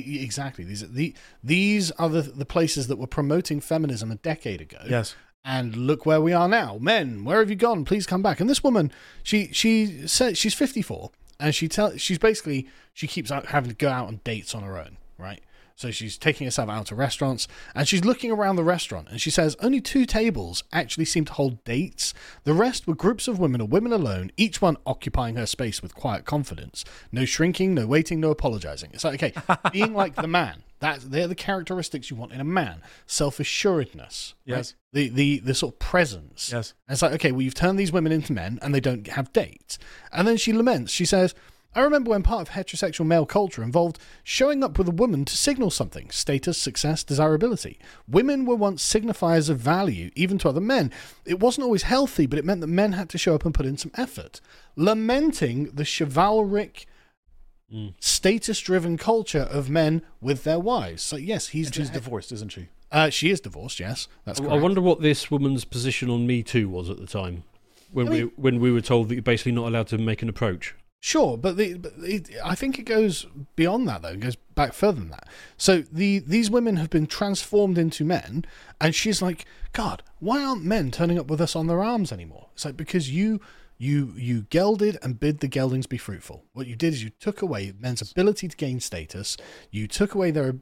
these are the places that were promoting feminism a decade ago. Yes. And look where we are now. Men, where have you gone? Please come back. And this woman, she said she's 54, and she keeps having to go out on dates on her own, right? So she's taking herself out to restaurants, and she's looking around the restaurant, and she says only 2 tables actually seem to hold dates. The rest were groups of women or women alone, each one occupying her space with quiet confidence. No shrinking, no waiting, no apologizing. It's like, okay, being like the man. They're the characteristics you want in a man. Self-assuredness. Yes. Right? The sort of presence. Yes. And it's like, okay, well, you've turned these women into men, and they don't have dates. And then she laments. She says, I remember when part of heterosexual male culture involved showing up with a woman to signal something: status, success, desirability. Women were once signifiers of value, even to other men. It wasn't always healthy, but it meant that men had to show up and put in some effort. Lamenting the chivalric, status-driven culture of men with their wives. So yes, She's divorced, isn't she? She is divorced, yes. That's correct. I wonder what this woman's position on Me Too was at the time, when we were told that you're basically not allowed to make an approach. Sure, but I think it goes beyond that, though. It goes back further than that. So these women have been transformed into men, and she's like, God, why aren't men turning up with us on their arms anymore? It's like, because you gelded and bid the geldings be fruitful. What you did is you took away men's ability to gain status. You took away the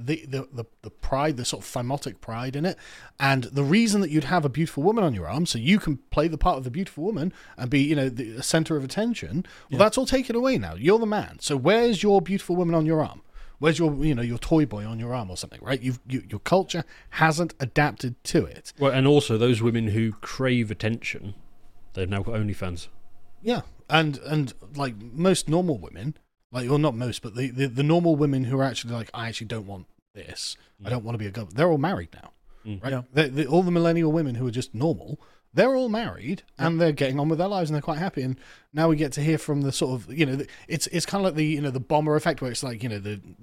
pride, the sort of phimotic pride in it. And the reason that you'd have a beautiful woman on your arm, so you can play the part of the beautiful woman and be, you know, the center of attention. Well, that's all taken away now. You're the man. So where's your beautiful woman on your arm? Where's your, you know, your toy boy on your arm or something, right? Your culture hasn't adapted to it. Well, and also those women who crave attention, they've now got OnlyFans. Yeah, and like most normal women, like, or not most, but the normal women who are actually like, I actually don't want this. I don't want to be a girl. They're all married now, right? Yeah. All the millennial women who are just normal, they're all married and they're getting on with their lives and they're quite happy. And now we get to hear from the sort of, you know, it's kind of like the, you know, the bomber effect where it's like, you know,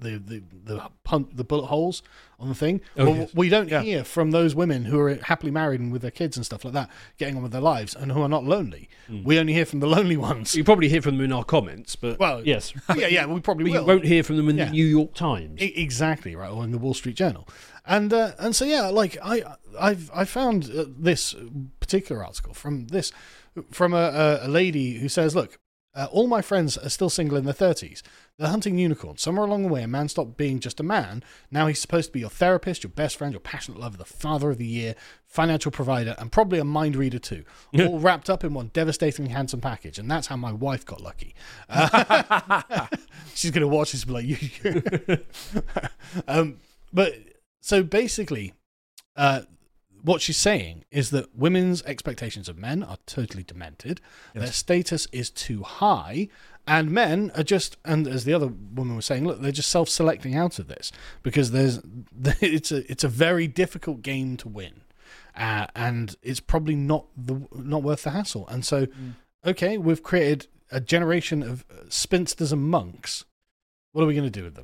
the bullet holes on the thing. Yes. We don't hear from those women who are happily married and with their kids and stuff like that, getting on with their lives and who are not lonely. We only hear from the lonely ones. You probably hear from them in our comments, but yes, yeah, we probably will. You won't hear from them in the New York Times. Exactly, right, or in the Wall Street Journal. And so yeah, like I found this particular article from a lady who says, look, all my friends are still single in their 30s. They're hunting unicorns. Somewhere along the way, a man stopped being just a man. Now he's supposed to be your therapist, your best friend, your passionate lover, the father of the year, financial provider, and probably a mind reader too. All wrapped up in one devastatingly handsome package. And that's how my wife got lucky. She's going to watch this and be like, but so basically, what she's saying is that women's expectations of men are totally demented. Yes. Their status is too high, and men are just, and as the other woman was saying, look, they're just self-selecting out of this because it's a very difficult game to win, and it's probably not worth the hassle. And so, okay, we've created a generation of spinsters and monks. What are we going to do with them?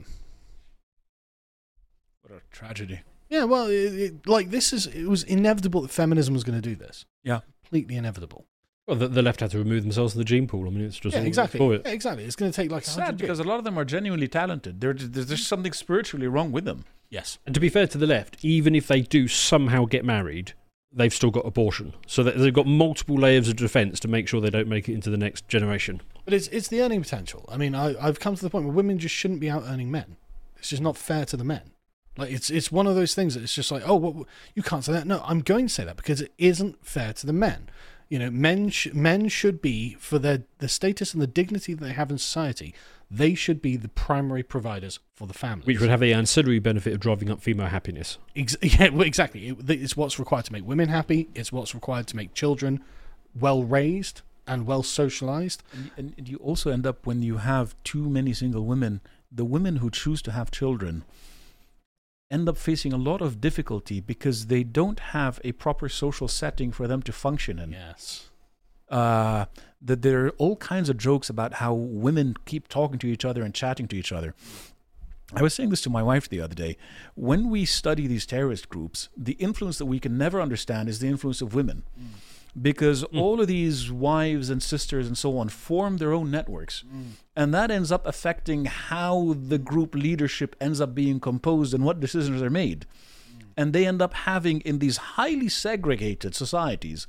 What a tragedy. Yeah, well, it was inevitable that feminism was going to do this. Yeah. Completely inevitable. Well, the left had to remove themselves from the gene pool. I mean, it's just exactly. For it. Yeah, exactly. It's going to take like it's sad because a lot of them are genuinely talented. There's something spiritually wrong with them. Yes. And to be fair to the left, even if they do somehow get married, they've still got abortion. So that they've got multiple layers of defence to make sure they don't make it into the next generation. But it's the earning potential. I mean, I've come to the point where women just shouldn't be out earning men. It's just not fair to the men. Like it's one of those things that it's just like, oh, you can't say that. No, I'm going to say that because it isn't fair to the men. You know, men should be, for the status and the dignity that they have in society, they should be the primary providers for the family. Which would have the ancillary benefit of driving up female happiness. Yeah, well, exactly. It's what's required to make women happy. It's what's required to make children well raised and well socialized. And you also end up, when you have too many single women, the women who choose to have children end up facing a lot of difficulty because they don't have a proper social setting for them to function in. Yes. That there are all kinds of jokes about how women keep talking to each other and chatting to each other. I was saying this to my wife the other day. When we study these terrorist groups, the influence that we can never understand is the influence of women. Because all of these wives and sisters and so on form their own networks. And that ends up affecting how the group leadership ends up being composed and what decisions are made. And they end up having, in these highly segregated societies,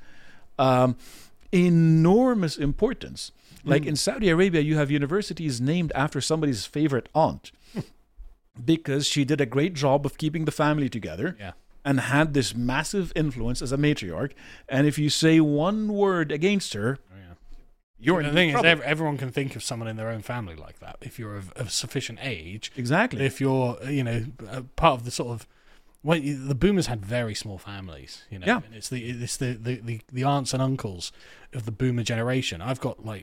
enormous importance. Like in Saudi Arabia, you have universities named after somebody's favorite aunt because she did a great job of keeping the family together. Yeah. And had this massive influence as a matriarch. And if you say one word against her, you're in the thing trouble. is, everyone can think of someone in their own family like that if you're of sufficient age. Exactly. If you're, part of the sort of, well, the boomers had very small families, Yeah. And it's the aunts and uncles of the boomer generation. I've got my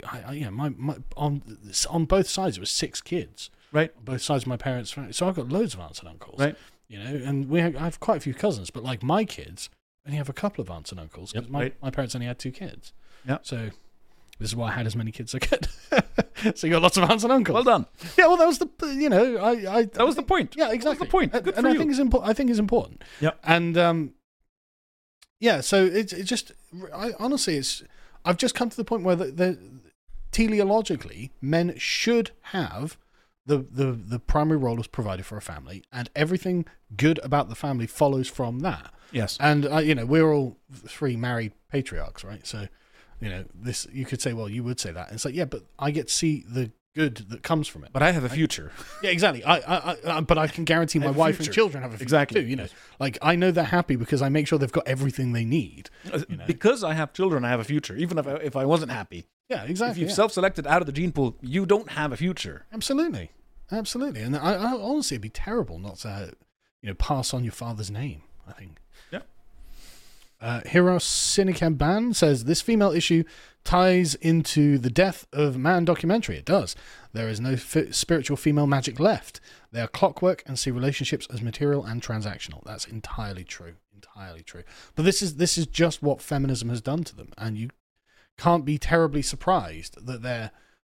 on both sides it was 6 kids, Right. on both sides of my parents' family. So I've got loads of aunts and uncles, Right. And I have quite a few cousins, but like my kids only have a couple of aunts and uncles because my parents only had 2 kids. Yeah. So this is why I had as many kids as I could. So you got lots of aunts and uncles. Well done. Yeah, well, that was the That was the point. Yeah, exactly. That was the point. Good and for I you. think it's important. Yeah. And so it's just honestly, I've just come to the point where the teleologically men should have the primary role as provider for a family, and everything good about the family follows from that. Yes. And we're all 3 married patriarchs, right? So this, you could say, well, you would say that, and it's like, yeah, but I get to see the good that comes from it. But I have a future. Yeah, exactly. But I can guarantee my have a wife future. and children have a future Exactly. too. Like I know they're happy because I make sure they've got everything they need. Because I have children, I have a future. Even if I wasn't happy. Yeah, exactly. If you've yeah. self-selected out of the gene pool, you don't have a future. Absolutely. And I honestly, it'd be terrible not to, pass on your father's name, I think. Yeah. Hero Cinekamban says, this female issue ties into the Death of Man documentary. It does. There is no spiritual female magic left. They are clockwork and see relationships as material and transactional. That's entirely true. Entirely true. But this is just what feminism has done to them. And you can't be terribly surprised that they're,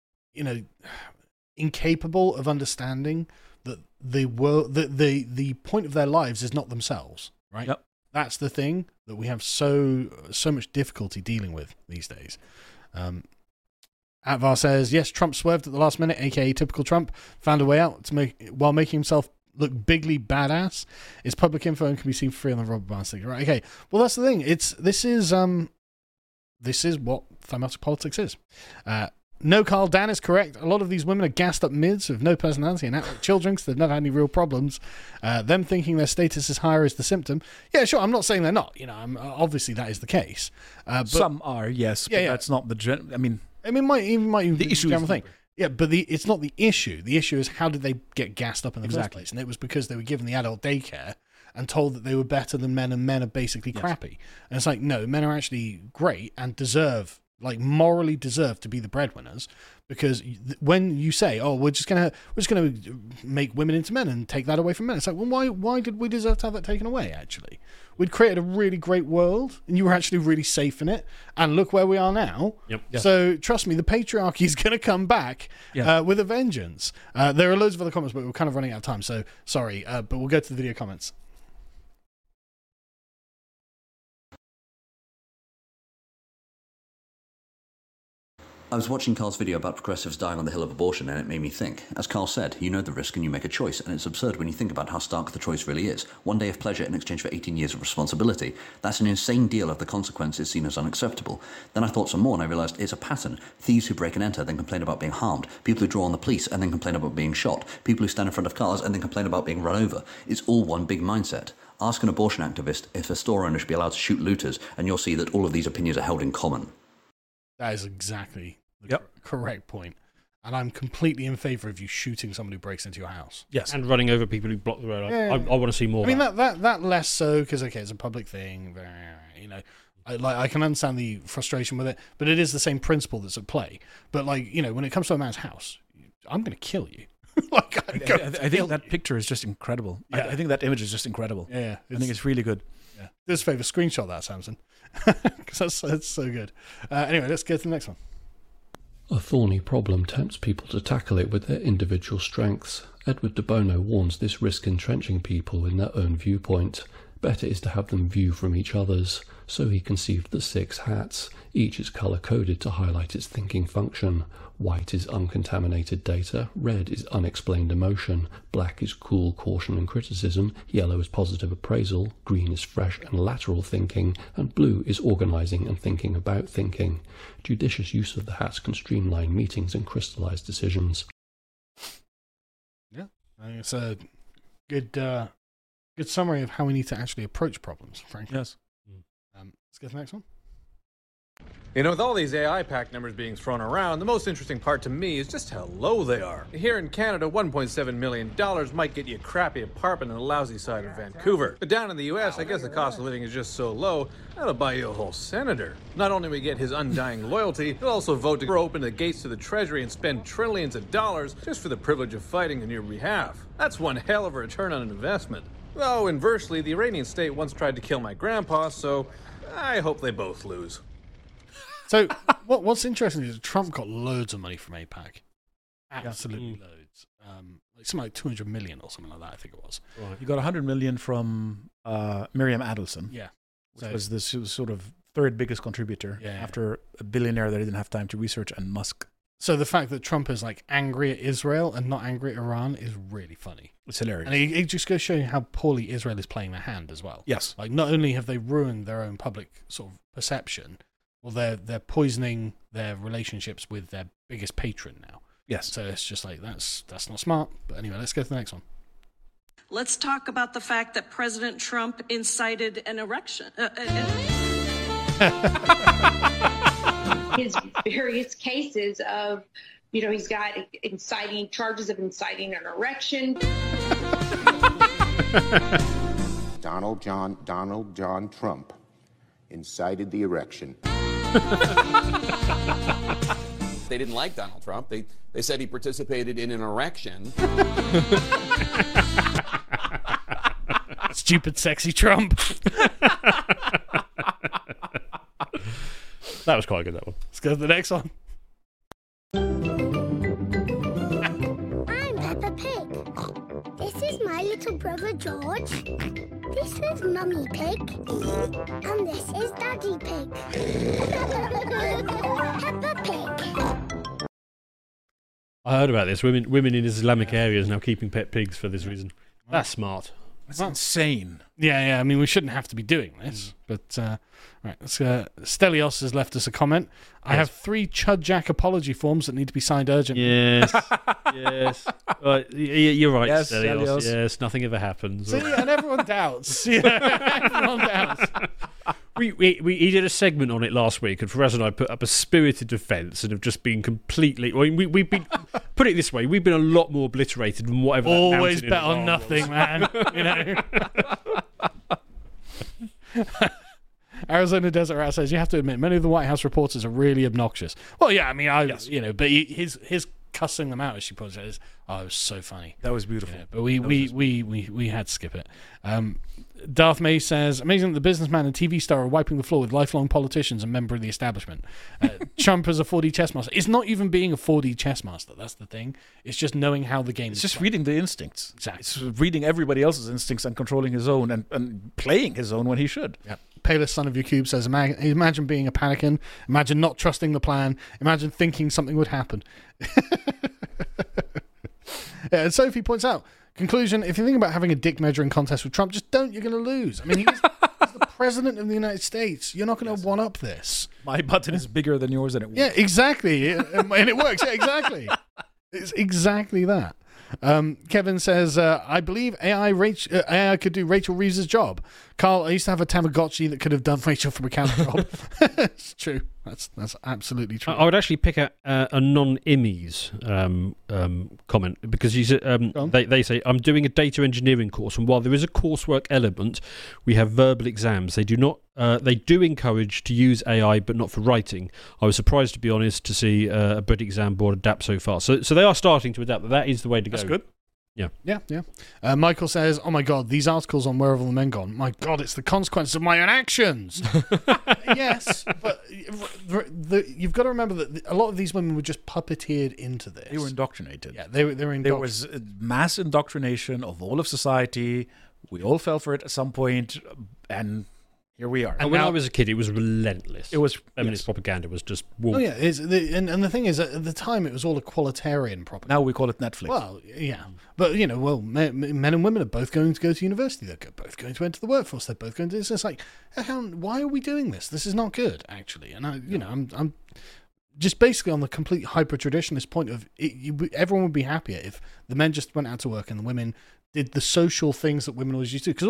incapable of understanding that the world, the point of their lives is not themselves, right? Yep. That's the thing that we have so much difficulty dealing with these days. Atvar says, yes, Trump swerved at the last minute, aka typical Trump, found a way out while making himself look bigly badass. It's public info and can be seen for free on the Robert Barnes thing. Right? Okay. Well, that's the thing. This is what thematic politics is. No, Carl, Dan is correct. A lot of these women are gassed up mids with no personality and act like children because they've never had any real problems. Them thinking their status is higher is the symptom. Yeah, sure. I'm not saying they're not. Obviously that is the case. But Some are, yes, but that's not the might even the issue general is thing. Yeah, but it's not the issue. The issue is how did they get gassed up in the first Exactly. place? And it was because they were given the adult daycare and told that they were better than men, and men are basically crappy. And it's like, no, men are actually great and morally deserve to be the breadwinners, because when you say, oh, we're just gonna make women into men and take that away from men, it's like, well, why did we deserve to have that taken away? Actually, we'd created a really great world and you were actually really safe in it, and look where we are now. Yep. Yeah. So trust me, the patriarchy is going to come back with a vengeance. There are loads of other comments, but we're kind of running out of time, so sorry, but we'll go to the video comments. I was watching Carl's video about progressives dying on the hill of abortion, and it made me think. As Carl said, you know the risk and you make a choice, and it's absurd when you think about how stark the choice really is. 1 day of pleasure in exchange for 18 years of responsibility. That's an insane deal if the consequence is seen as unacceptable. Then I thought some more and I realised it's a pattern. Thieves who break and enter, then complain about being harmed. People who draw on the police and then complain about being shot. People who stand in front of cars and then complain about being run over. It's all one big mindset. Ask an abortion activist if a store owner should be allowed to shoot looters, and you'll see that all of these opinions are held in common. That is exactly the correct point. And I'm completely in favour of you shooting someone who breaks into your house. Yes. And running over people who block the road. Yeah. I want to see more. I mean, that less so, because, okay, it's a public thing. You know, I can understand the frustration with it, but it is the same principle that's at play. But, like, you know, when it comes to a man's house, I'm going to kill you. I think that picture is just incredible. Yeah. I think that image is just incredible. Yeah. I think it's really good. Yeah. Do us a favour, screenshot that, Samson. Because that's so good. Anyway, let's go to the next one. A thorny problem tempts people to tackle it with their individual strengths. Edward de Bono warns this risks entrenching people in their own viewpoint. Better is to have them view from each other's. So he conceived the 6 hats. Each is colour-coded to highlight its thinking function. White is uncontaminated data, red is unexplained emotion, black is cool caution and criticism, yellow is positive appraisal, green is fresh and lateral thinking, and blue is organising and thinking about thinking. Judicious use of the hats can streamline meetings and crystallise decisions. Yeah, I think it's a good summary of how we need to actually approach problems, frankly. Yes. Let's get to the next one. You know, with all these AI PAC numbers being thrown around, the most interesting part to me is just how low they are. Here in Canada, $1.7 million might get you a crappy apartment in a lousy side of Vancouver. But down in the US, I guess the cost of living is just so low, that'll buy you a whole senator. Not only will we get his undying loyalty, he'll also vote to throw open the gates to the Treasury and spend trillions of dollars just for the privilege of fighting on your behalf. That's one hell of a return on an investment. Though, inversely, the Iranian state once tried to kill my grandpa, so I hope they both lose. So what's interesting is Trump got loads of money from AIPAC. Absolutely loads. Like something like 200 million or something like that, I think it was. Right. You got 100 million from Miriam Adelson. Yeah. Which was the sort of third biggest contributor after a billionaire that didn't have time to research and Musk. So the fact that Trump is like angry at Israel and not angry at Iran is really funny. It's hilarious. And it just goes to show you how poorly Israel is playing their hand as well. Yes. Like not only have they ruined their own public sort of perception, well, they're poisoning their relationships with their biggest patron now. Yes. So it's just like that's not smart. But anyway, let's go to the next one. Let's talk about the fact that President Trump incited an erection. His various cases of, you know, he's got charges of inciting an erection. Donald John Trump incited the erection. They didn't like Donald Trump. They said he participated in an erection. Stupid, sexy Trump. That was quite good, that one. Let's go to the next one. I'm Peppa Pig. This is my little brother George. This is Mummy Pig. And this is Daddy Pig. Peppa Pig. I heard about this. Women in Islamic areas now keeping pet pigs for this reason. That's smart. That's insane. Yeah. I mean, we shouldn't have to be doing this, but right. Stelios has left us a comment. I have 3 Chud Jack apology forms that need to be signed urgently. Yes, yes. You're right, Yes, Stelios. Stelios. Yes, nothing ever happens. See, and everyone doubts. Everyone doubts. He did a segment on it last week, and Faraz and I put up a spirited defence and have just been completely. I mean, we've been put it this way: we've been a lot more obliterated than whatever. Always bet on nothing, man. You know. Arizona Desert Rat says you have to admit many of the White House reporters are really obnoxious. Well, yeah, I mean, but his cussing them out as she puts it is, it was so funny. That was beautiful. Yeah, but we had to skip it. Darth May says, amazing that the businessman and TV star are wiping the floor with lifelong politicians and member of the establishment. Trump as a 4D chess master. It's not even being a 4D chess master. That's the thing. It's just knowing how the game is just played. reading the instincts. Exactly. It's reading everybody else's instincts and controlling his own and playing his own when he should. Yep. Palest Son of Yakub says, imagine being a Panican, imagine not trusting the plan, imagine thinking something would happen. Yeah, and Sophie points out, conclusion, if you think about having a dick measuring contest with Trump, just don't, you're going to lose. I mean, he's the president of the United States. You're not going to one-up this. My button is bigger than yours and it works. Yeah, exactly. And it works. Yeah, exactly. It's exactly that. Kevin says, I believe AI could do Rachel Reeves' job. Carl, I used to have a Tamagotchi that could have done Rachel from a counter job. It's true. That's absolutely true. I would actually pick a non-Emmys comment, because you said, they say, I'm doing a data engineering course, and while there is a coursework element, we have verbal exams. They do encourage to use AI, but not for writing. I was surprised, to be honest, to see a British exam board adapt so far. So they are starting to adapt. That is the way to go. That's good. Yeah. Michael says, oh my God, these articles on Where Have All the Men Gone? My God, it's the consequences of my own actions. Yes, but you've got to remember that a lot of these women were just puppeteered into this. They were indoctrinated. Yeah, they were indoctrinated. There was mass indoctrination of all of society. We all fell for it at some point, and here we are. And when I was a kid, it was relentless. It was feminist propaganda was just. Oh yeah, and the thing is, at the time, it was all equalitarian propaganda. Now we call it Netflix. Well, yeah, but men and women are both going to go to university. They're both going to enter the workforce. They're both going to. It's like, why are we doing this? This is not good, actually. And I'm just basically on the complete hyper traditionalist point of everyone would be happier if the men just went out to work and the women did the social things that women always used to. Because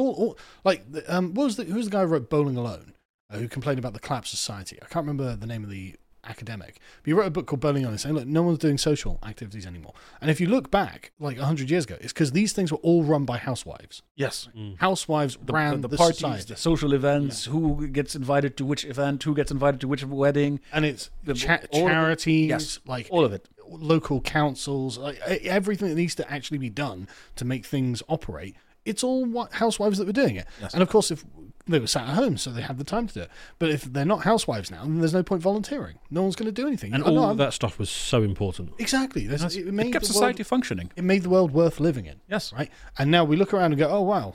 who's the guy who wrote Bowling Alone, who complained about the collapse of society? I can't remember the name of the academic, but he wrote a book called Bowling Alone, saying, look, no one's doing social activities anymore. And if you look back, 100 years ago, it's because these things were all run by housewives. Yes. Housewives ran the parties, society. the social events, who gets invited to which event, who gets invited to which wedding. And it's charities, all of it. Local councils, everything that needs to actually be done to make things operate. It's all housewives that were doing it. Yes. And of course, if they were sat at home, so they had the time to do it. But if they're not housewives now, then there's no point volunteering. No one's going to do anything. And all of that stuff was so important. Exactly. It kept society functioning. It made the world worth living in. Yes. Right. And now we look around and go, oh wow,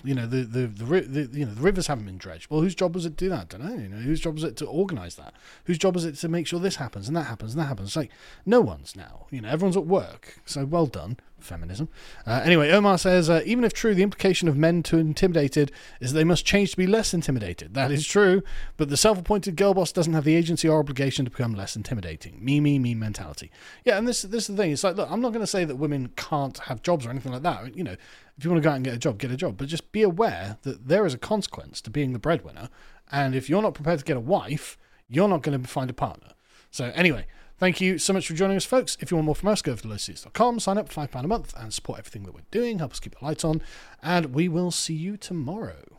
the rivers haven't been dredged. Well, whose job was it to do that? I don't know. Whose job was it to organise that? Whose job is it to make sure this happens and that happens and that happens? It's like no one's now. Everyone's at work. So well done, feminism. Anyway, Omar says, even if true, the implication of men to intimidated is that they must change to be less intimidated. That is true, but the self-appointed girl boss doesn't have the agency or obligation to become less intimidating. Me mentality. Yeah, and this is the thing. It's like, look, I'm not going to say that women can't have jobs or anything like that. If you want to go out and get a job. But just be aware that there is a consequence to being the breadwinner. And if you're not prepared to get a wife, you're not going to find a partner. So anyway, thank you so much for joining us, folks. If you want more from us, go over to lowseats.com, sign up for £5 a month and support everything that we're doing. Help us keep the lights on. And we will see you tomorrow.